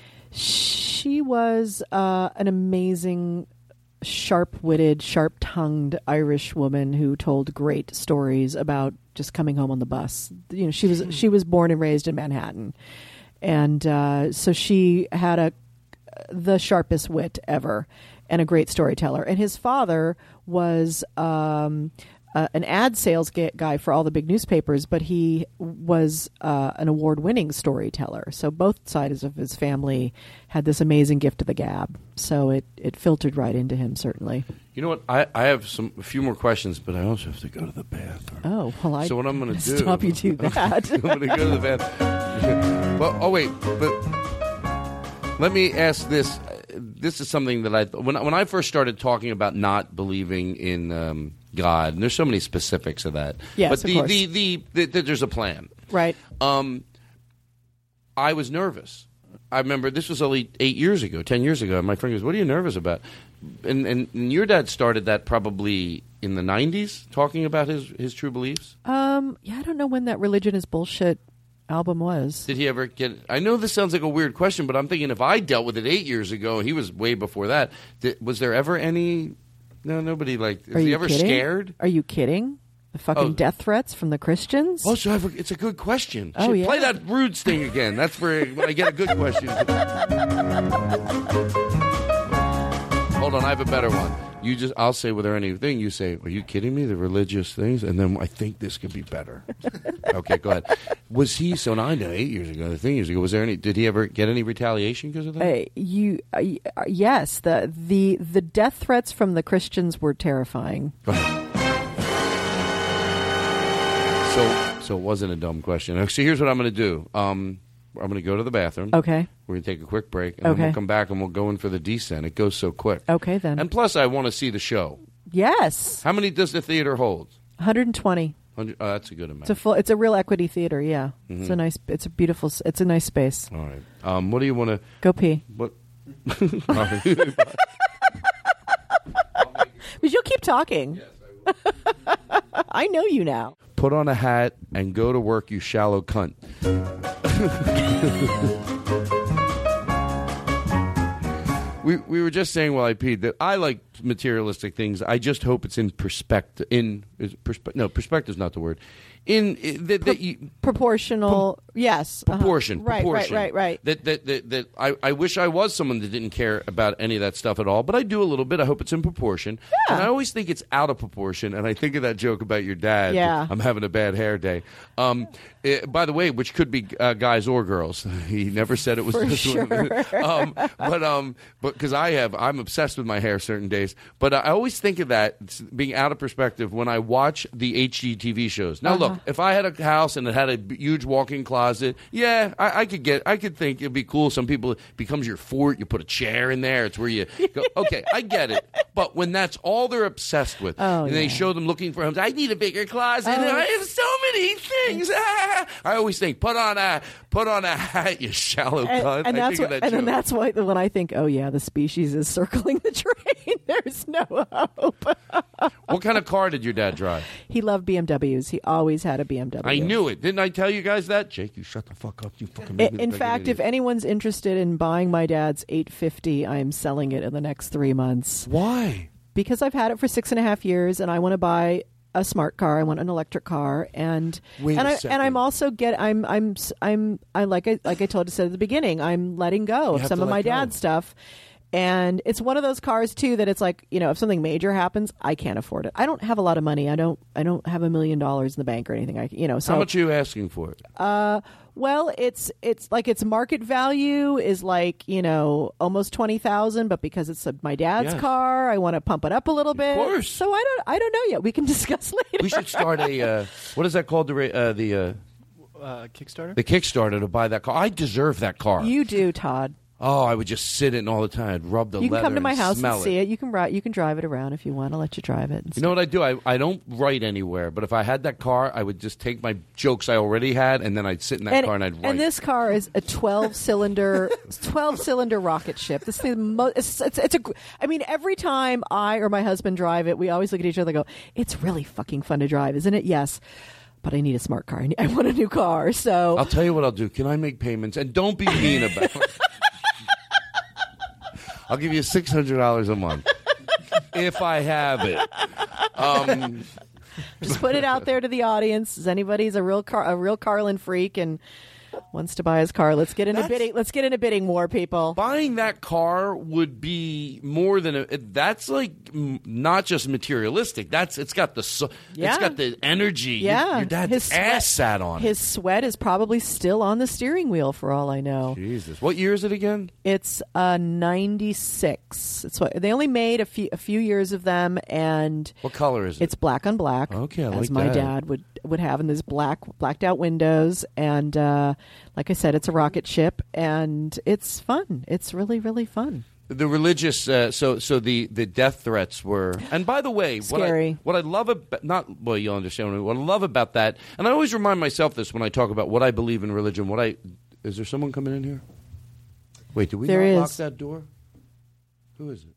She was uh, an amazing, sharp-witted, sharp-tongued Irish woman who told great stories about just coming home on the bus. You know, she was she was born and raised in Manhattan, and uh, so she had a the sharpest wit ever and a great storyteller. And his father was um, uh, an ad sales ga- guy for all the big newspapers, but he was uh, an award-winning storyteller. So both sides of his family had this amazing gift of the gab. So it, it filtered right into him, certainly. You know what? I, I have some a few more questions, but I also have to go to the bathroom. Oh, well, I so what I'm going to do? stop you do that. I'm going to go to the bathroom. Well, oh wait, but let me ask this. This is something that I when I- when I first started talking about not believing in um, God, and there's so many specifics of that. Yes, but of the, course. the, the, the, the there's a plan. Right. Um, I was nervous. I remember this was only eight years ago, ten years ago. My friend goes, "What are you nervous about?" And, and, and your dad started that probably in the nineties, talking about his, his true beliefs. Um, yeah, I don't know when that Religion is Bullshit album was. Did he ever get? I know this sounds like a weird question, but I'm thinking if I dealt with it eight years ago, he was way before that. Did, was there ever any? No, nobody like. Are Is he you ever kidding? scared? Are you kidding? The fucking Oh. death threats from the Christians? Oh, so I've, it's a good question. Oh, Shit, yeah. Play that Rude thing again. That's where when I get a good question. Hold on, I have a better one. You just, I'll say, were there anything? You say, are you kidding me? The religious things, and then I think this could be better. Okay, go ahead. Was he? So now I know eight years ago, the thing years ago. Was there any? Did he ever get any retaliation because of that? Uh, you, uh, y- uh, yes, the the the death threats from the Christians were terrifying. So, so it wasn't a dumb question. So here's what I'm going to do. Um, I'm going to go to the bathroom. Okay. We're going to take a quick break, and Okay. then we'll come back and we'll go in for the descent. It goes so quick. Okay, then. And plus, I want to see the show. Yes, How many does the theater hold? one hundred twenty. one hundred, oh, that's a good amount. It's a full. It's a real equity theater. Yeah, it's a Mhm. nice. It's a beautiful. s- It's a nice space. All right. Um, what do you want to Go pee. What? All right. But you'll keep talking. I know you now. Put on a hat and go to work, you shallow cunt. we we were just saying while I peed that I like materialistic things. I just hope it's in perspective. In is perspe- no, perspective's not the word. In, in that, that you, Proportional. yes. uh-huh. proportion, Right. proportion. Right. Right. Right. That that that, that I, I wish I was someone that didn't care about any of that stuff at all, but I do a little bit. I hope it's in proportion. Yeah. And I always think it's out of proportion. And I think of that joke about your dad. Yeah. I'm having a bad hair day. Um, eh, by the way, which could be uh, guys or girls. He never said it was For just women. sure. um, but um, but because I have, I'm obsessed with my hair certain days. But I always think of that it's being out of perspective when I watch the H G T V shows. Now, Uh-huh. look, if I had a house and it had a b- huge walk-in closet, yeah, I, I could get, I could think it'd be cool. Some people it becomes your fort. You put a chair in there. It's where you go. Okay, I get it. But when that's all they're obsessed with, Oh, and they yeah. show them looking for homes, I need a bigger closet. Oh. I have so many things. Ah. I always think, put on a, put on a hat, you shallow And, cunt. and I that's think what, of that and then joke. that's why when I think, oh yeah, the species is circling the train. There's no hope. What kind of car did your dad drive? He loved B M Ws. He always had a B M W. I knew it. Didn't I tell you guys that? Jake, you shut the fuck up. You fucking made me In look like fact, an if idiot. anyone's interested in buying my dad's eight fifty, I am selling it in the next three months. Why? Because I've had it for six and a half years, and I want to buy a smart car. I want an electric car, and Wait and a I second. and I'm also get I'm I'm I'm I like I like I told you said at the beginning. I'm letting go of have some to of let my go. dad's stuff. And it's one of those cars too that it's like, you know, if something major happens, I can't afford it. I don't have a lot of money. I don't. I don't have a million dollars in the bank or anything. I, you know, so How much are you asking for it? Uh, well, it's it's like its market value is like, you know, almost twenty thousand, but because it's a, my dad's Yes. car, I want to pump it up a little bit. Of course. So I don't I don't know yet. We can discuss later. We should start a uh, what is that called? The ra- uh, the uh, Uh, Kickstarter? the Kickstarter to buy that car. I deserve that car. You do, Todd. Oh, I would just sit in all the time. I'd rub the You can leather come to my and house smell and see it. You can ride. You can drive it around if you want. I'll let you drive it. and You know what I do? I, I don't write anywhere, but if I had that car, I would just take my jokes I already had, and then I'd sit in that and, car and I'd write. and this car is a twelve cylinder, twelve cylinder rocket ship. This thing, mo- it's, it's, it's a. gr- I mean, every time I or my husband drive it, we always look at each other and go, "It's really fucking fun to drive, isn't it?" Yes, but I need a smart car. I, need, I want a new car. So I'll tell you what I'll do. Can I make payments? And don't be mean about it. I'll give you six hundred dollars a month if I have it. Um, just put it out there to the audience. Is anybody's a real car, a real Carlin freak and wants to buy his car? Let's get into bidding. Let's get into bidding war, people. Buying that car would be more than a. That's like m- not just materialistic. That's it's got the so, Yeah. it's got the energy. Your- Yeah, your, dad's his ass sweat- sat on His sweat is probably still on the steering wheel, for all I know. it. Jesus, what year is it again? It's uh, ninety-six. It's what they only made a few a few years of them, and What color is it? it's black on black. Okay, I as like my that. dad would would have, and there's black blacked out windows, and uh, like I said, it's a rocket ship, and it's fun. It's really really fun. The religious, uh, so so the, the death threats were, and by the way, what I, Scary. what I love about not well, you'll understand what I love about that, and I always remind myself this when I talk about what I believe in religion. What I is there someone coming in here? Wait, did we There not lock is. that door? Who is it?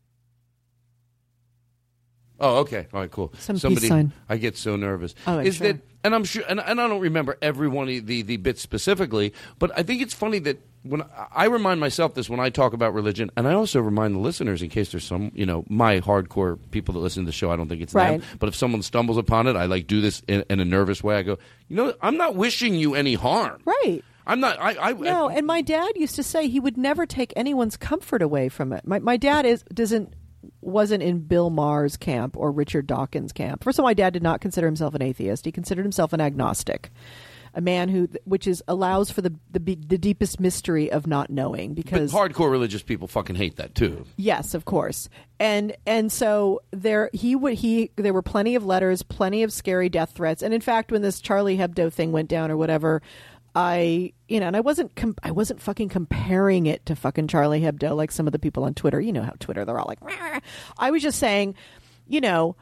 Oh, okay. All right, cool. Some peace Somebody. sign. I get so nervous. Oh, I'm is sure. that? And I'm sure, and, and I don't remember every one of the, the bits specifically, but I think it's funny that when I remind myself this when I talk about religion, and I also remind the listeners in case there's some, you know, my hardcore people that listen to the show, I don't think it's Right. them, but if someone stumbles upon it, I like do this in, in a nervous way. I go, you know, I'm not wishing you any harm. Right. I'm not. I. I No, and my dad used to say he would never take anyone's comfort away from it. My my dad is doesn't wasn't in Bill Maher's camp or Richard Dawkins' camp. First of all, my dad did not consider himself an atheist. He considered himself an agnostic, a man who, which is allows for the the, the deepest mystery of not knowing. but Because hardcore religious people fucking hate that too. yes, of course, and and so there he would he there were plenty of letters, plenty of scary death threats, and in fact, when this Charlie Hebdo thing went down or whatever. I, you know, and I wasn't, com- I wasn't fucking comparing it to fucking Charlie Hebdo like some of the people on Twitter. You know how Twitter, they're all like, "Rah." I was just saying, you know,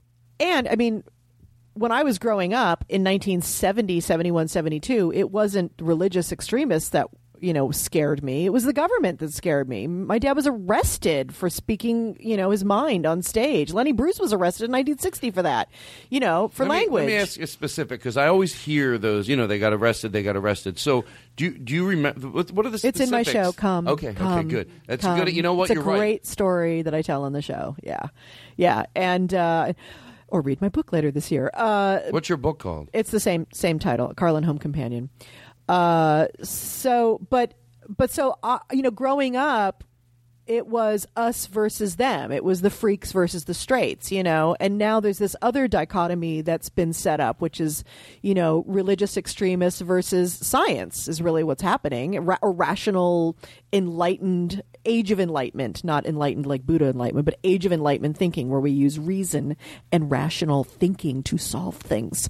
and I mean, when I was growing up in nineteen seventy, seventy-one, seventy-two, it wasn't religious extremists that, you know, scared me. It was the government that scared me. My dad was arrested for speaking, you know, his mind on stage. Lenny Bruce was arrested in nineteen sixty for that, you know, for let me, language. Let me ask you specific because I always hear those. You know, they got arrested. They got arrested. So do you, do you remember? What, what are the It's specifics? in my show. Come. Okay. come, okay. Good. That's come. good. You know what? It's You're a great right. story that I tell on the show. Yeah, yeah, and uh, or read my book later this year. Uh, What's your book called? It's the same same title, Carlin Home Companion. Uh, so, but but so uh, you know, growing up, it was us versus them. It was the freaks versus the straights, you know. And now there's this other dichotomy that's been set up, which is, you know, religious extremists versus science is really what's happening. Ra- or rational, enlightened, age of enlightenment, not enlightened like Buddha enlightenment, but age of enlightenment thinking, where we use reason and rational thinking to solve things.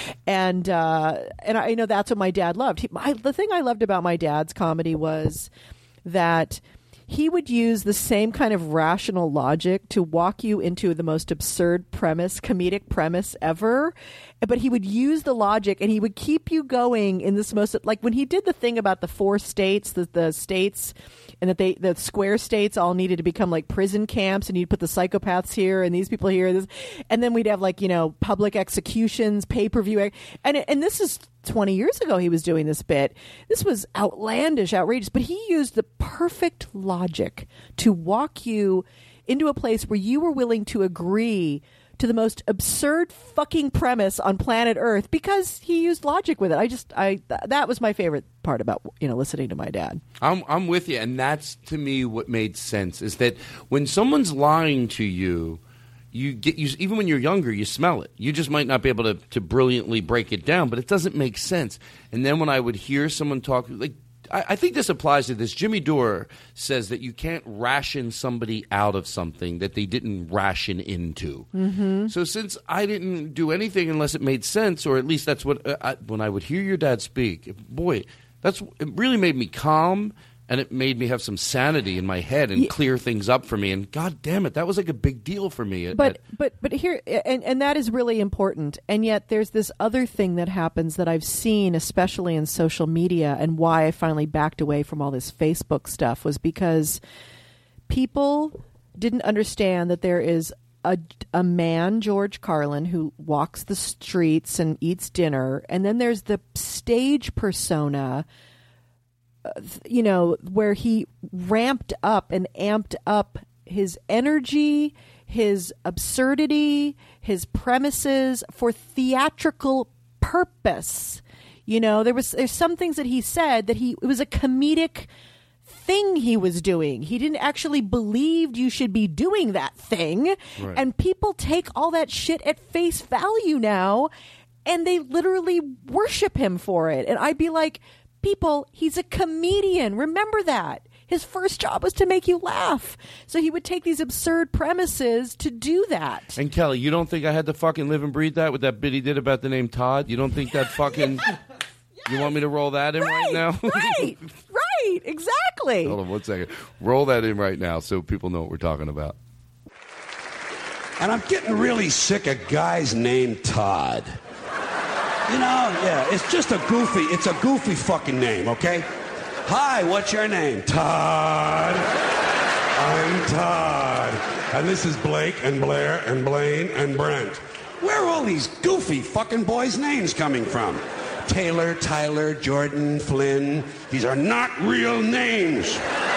And uh, and I know that's what my dad loved. He, my, the thing I loved about my dad's comedy was that he would use the same kind of rational logic to walk you into the most absurd premise, comedic premise ever. But he would use the logic and he would keep you going in this most, like when he did the thing about the four states, the, the states, and that they, the square states all needed to become like prison camps, and you'd put the psychopaths here and these people here. This, and then we'd have like, you know, public executions, pay-per-view. And, and this is twenty years ago he was doing this bit. This was outlandish, outrageous, but he used the perfect logic to walk you into a place where you were willing to agree to the most absurd fucking premise on planet Earth because he used logic with it. I just, I th- that was my favorite part about, you know, listening to my dad. I'm I'm with you, and that's to me what made sense is that when someone's lying to you, you get you even when you're younger, you smell it. You just might not be able to to brilliantly break it down, but it doesn't make sense. And then when I would hear someone talk, like I, I think this applies to this. Jimmy Dore says that you can't ration somebody out of something that they didn't ration into. Mm-hmm. So since I didn't do anything unless it made sense, or at least that's what uh, I, when I would hear your dad speak, boy, that's it really made me calm. And it made me have some sanity in my head and Yeah. clear things up for me. And God damn it, that was like a big deal for me. But but but here, and, and that is really important. And yet there's this other thing that happens that I've seen, especially in social media, and why I finally backed away from all this Facebook stuff was because people didn't understand that there is a, a man, George Carlin, who walks the streets and eats dinner. And then there's the stage persona, you know, where he ramped up and amped up his energy, his absurdity, his premises for theatrical purpose. You know, there was there's some things that he said that he it was a comedic thing he was doing. He didn't actually believe you should be doing that thing. Right. And people take all that shit at face value now, and they literally worship him for it. And I'd be like, people, he's a comedian. Remember that. His first job was to make you laugh. So he would take these absurd premises to do that. And Kelly, you don't think I had to fucking live and breathe that with that bit he did about the name Todd? You don't think that fucking... yes. You want me to roll that in right, right now? Right, right, exactly. Hold on one second. Roll that in right now so people know what we're talking about. And I'm getting really sick of guys named Todd. You know, yeah, it's just a goofy, it's a goofy fucking name, okay? Hi, what's your name? Todd. I'm Todd. And this is Blake and Blair and Blaine and Brent. Where are all these goofy fucking boys' names coming from? Taylor, Tyler, Jordan, Flynn. These are not real names.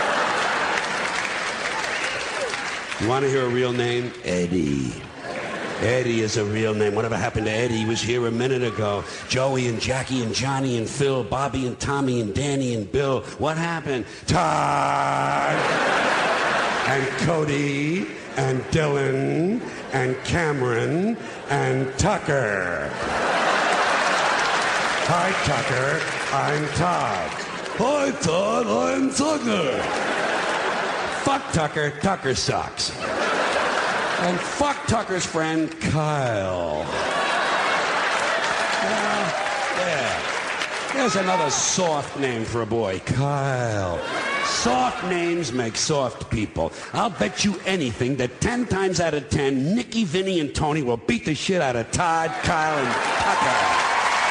You want to hear a real name? Eddie. Eddie is a real name. Whatever happened to Eddie? He was here a minute ago. Joey and Jackie and Johnny and Phil, Bobby and Tommy and Danny and Bill. What happened? Todd and Cody and Dylan and Cameron and Tucker. Hi, Tucker. I'm Todd. Hi, Todd. I'm Tucker. Fuck Tucker. Tucker sucks. And fuck Tucker's friend, Kyle. Uh, yeah. There's another soft name for a boy, Kyle. Soft names make soft people. I'll bet you anything that ten times out of ten, Nicky, Vinny, and Tony will beat the shit out of Todd, Kyle, and Tucker.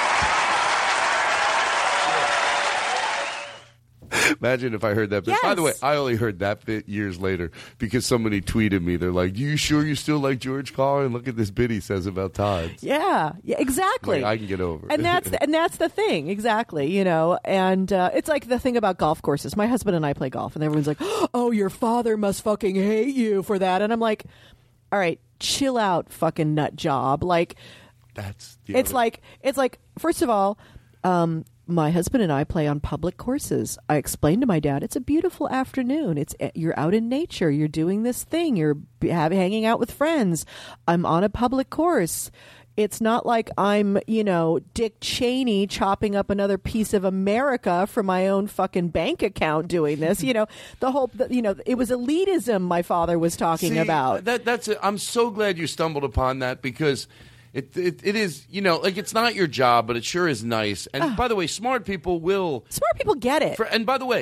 Imagine if I heard that bit. Yes. By the way, I only heard that bit years later because somebody tweeted me. They're like, you sure you still like George Carlin? Look at this bit he says about Todd. Yeah, yeah, exactly. Like, I can get over it. And that's the, and that's the thing, exactly. You know, and uh, it's like the thing about golf courses. My husband and I play golf, and everyone's like, "Oh, your father must fucking hate you for that." And I'm like, "All right, chill out, fucking nut job." Like, that's the it's other- like it's like first of all. Um, My husband and I play on public courses. I explained to my dad, it's a beautiful afternoon. It's you're out in nature. You're doing this thing. You're have, hanging out with friends. I'm on a public course. It's not like I'm, you know, Dick Cheney chopping up another piece of America for my own fucking bank account doing this. You know, the whole, the, you know, it was elitism my father was talking See, about. That, that's it. I'm so glad you stumbled upon that because... It, it it is, you know, like it's not your job, but it sure is nice. And by the way, smart people will... Smart people get it. For, and by the way,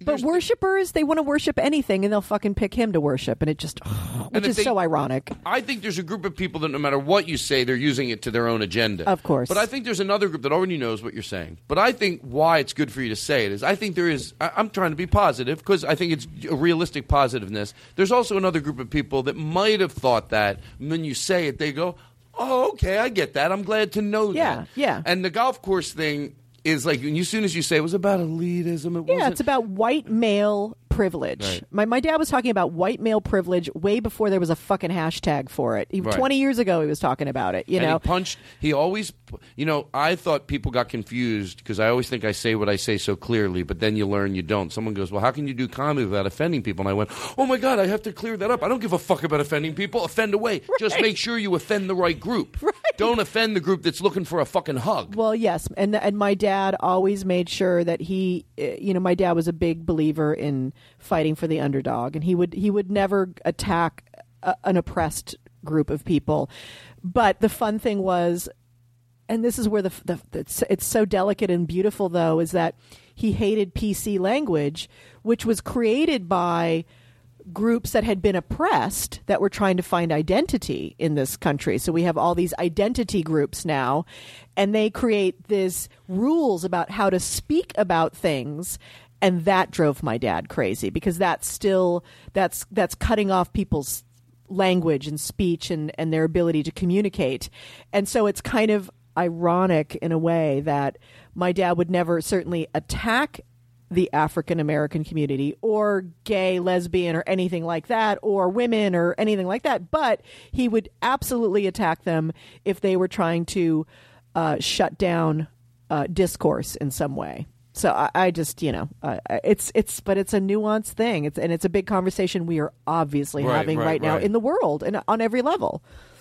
But worshipers, they want to worship anything, and they'll fucking pick him to worship, and it just, oh, which the is thing- so ironic. I think there's a group of people that no matter what you say, they're using it to their own agenda. Of course. But I think there's another group that already knows what you're saying. But I think why it's good for you to say it is I think there is, I, I'm trying to be positive because I think it's a realistic positiveness. There's also another group of people that might have thought that, and when you say it, they go, oh, okay, I get that. I'm glad to know Yeah, that. yeah. And the golf course thing is like, as soon as you say it was about elitism, it Yeah, wasn't. it's about white male privilege. Right. My my dad was talking about white male privilege way before there was a fucking hashtag for it. Even Right. twenty years ago, he was talking about it. You and know, he punched. He always, you know, I thought people got confused because I always think I say what I say so clearly, but then you learn you don't. Someone goes, "Well, how can you do comedy without offending people?" And I went, "Oh my god, I have to clear that up. I don't give a fuck about offending people. Offend away. Just make sure you offend the right group. Right. Don't offend the group that's looking for a fucking hug." Well, yes, and and my dad always made sure that he, uh, you know, my dad was a big believer in fighting for the underdog, and he would he would never attack a, an oppressed group of people. But the fun thing was, and this is where the, the it's, it's so delicate and beautiful, though, is that he hated P C language, which was created by groups that had been oppressed that were trying to find identity in this country. So we have all these identity groups now, and they create these rules about how to speak about things. And that drove my dad crazy because that's still that's that's cutting off people's language and speech and, and their ability to communicate. And so it's kind of ironic in a way that my dad would never certainly attack the African American community or gay, lesbian, or anything like that, or women or anything like that. But he would absolutely attack them if they were trying to uh, shut down uh, discourse in some way. So I, I just, you know, uh, it's it's, but it's a nuanced thing. It's and it's a big conversation we are obviously Right, having right, right, now right. in the world and on every level.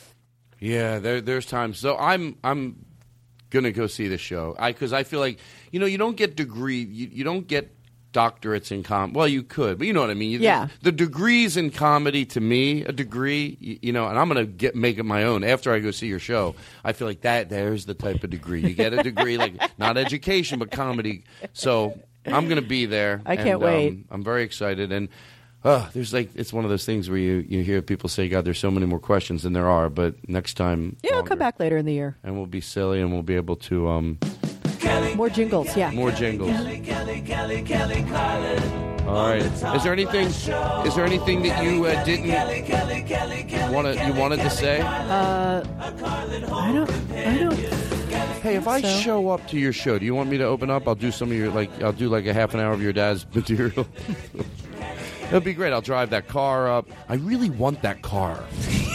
Yeah, there, there's times. So I'm I'm gonna go see the show. I because I feel like you know you don't get degree you, you don't get doctorates in com. Well, you could, but you know what I mean. You, Yeah. The, the degrees in comedy to me, a degree, you, you know, and I'm gonna get make it my own after I go see your show. I feel like that there's the type of degree you get a degree like not education but comedy. So I'm gonna be there. I can't and, wait. Um, I'm very excited and. Oh, there's like it's one of those things where you, you hear people say, "God, there's so many more questions than there are." But next time, Yeah, I'll come back later in the year. and we'll be silly, and we'll be able to um, More jingles, yeah. more jingles. Kelly, Kelly, Kelly, Kelly Carlin. All right. Is there anything? Is there anything that you uh, didn't want to you wanted to say? Uh, I don't. I don't. Hey, if I so. show up to your show, do you want me to open up? I'll do some of your like I'll do like a half an hour of your dad's material. It'll be great. I'll drive that car up. I really want that car.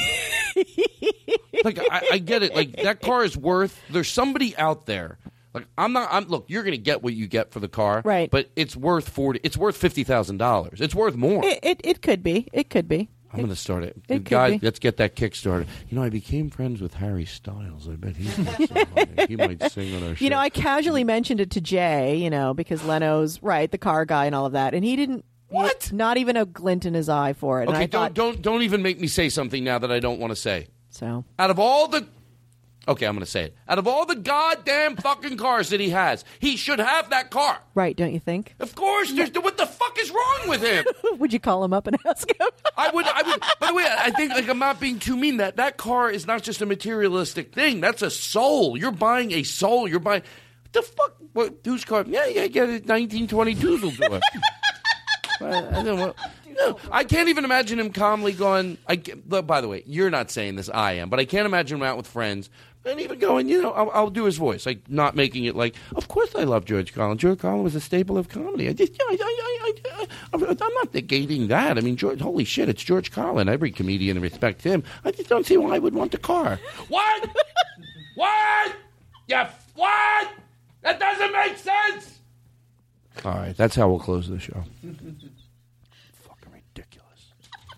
Like I, I get it. Like that car is worth. There's somebody out there. Like I'm not. I'm look. You're going to get what you get for the car, Right. But it's worth forty. It's worth fifty thousand dollars. It's worth more. It, it it could be. It could be. I'm going to start it. it could Guy, be. let's get that Kickstarter. You know, I became friends with Harry Styles. I bet he's got some money. He might sing on our show. You know, I casually mentioned it to Jay, you know, because Leno's right, the car guy and all of that, and he didn't. What? Not even a glint in his eye for it. And Okay, I thought, don't don't don't even make me say something now that I don't want to say. So Out of all the Okay, I'm going to say it. Out of all the goddamn fucking cars that he has, he should have that car. right, don't you think? Of course, there's what the fuck is wrong with him? Would you call him up and ask him? I would I would by the way, I think like I'm not being too mean that that car is not just a materialistic thing. That's a soul. You're buying a soul. You're buying what the fuck what whose car? Yeah, yeah, get it nineteen twenty-twos will do it. I, I don't know. No, I can't even imagine him calmly going. I, but by the way, you're not saying this. I am, but I can't imagine him out with friends and even going. You know, I'll, I'll do his voice, like not making it like. Of course, I love George Carlin. George Carlin was a staple of comedy. I just, I, I, I, I, I'm not negating that. I mean, George, holy shit, it's George Carlin. Every comedian respects him. I just don't see why I would want the car. What? What? Yeah. What? That doesn't make sense. All right, that's how we'll close the show. Fucking ridiculous.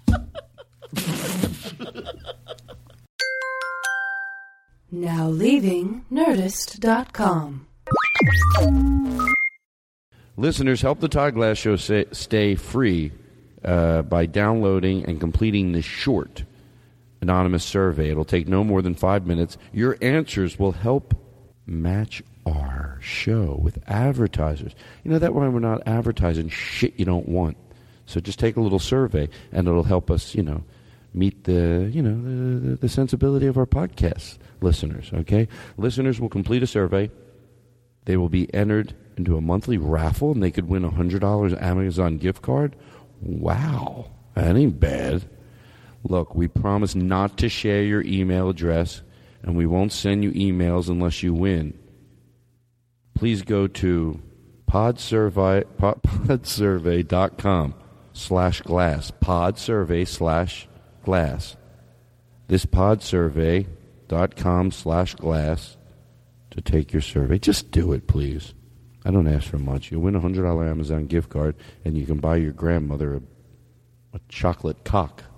Now leaving Nerdist dot com. Listeners, help the Todd Glass Show say, stay free uh, by downloading and completing this short anonymous survey. It'll take no more than five minutes. Your answers will help match our show with advertisers. You know, that way we're not advertising shit you don't want. So just take a little survey, and it'll help us, you know, meet the, you know, the, the sensibility of our podcast listeners, okay? Listeners will complete a survey. They will be entered into a monthly raffle, and they could win a one hundred dollars Amazon gift card. Wow, that ain't bad. Look, we promise not to share your email address, and we won't send you emails unless you win. Please go to podsurvey, podsurvey.com slash glass. Podsurvey slash glass. This podsurvey.com slash glass to take your survey. Just do it, please. I don't ask for much. You'll win a one hundred dollars Amazon gift card, and you can buy your grandmother a, a chocolate cock.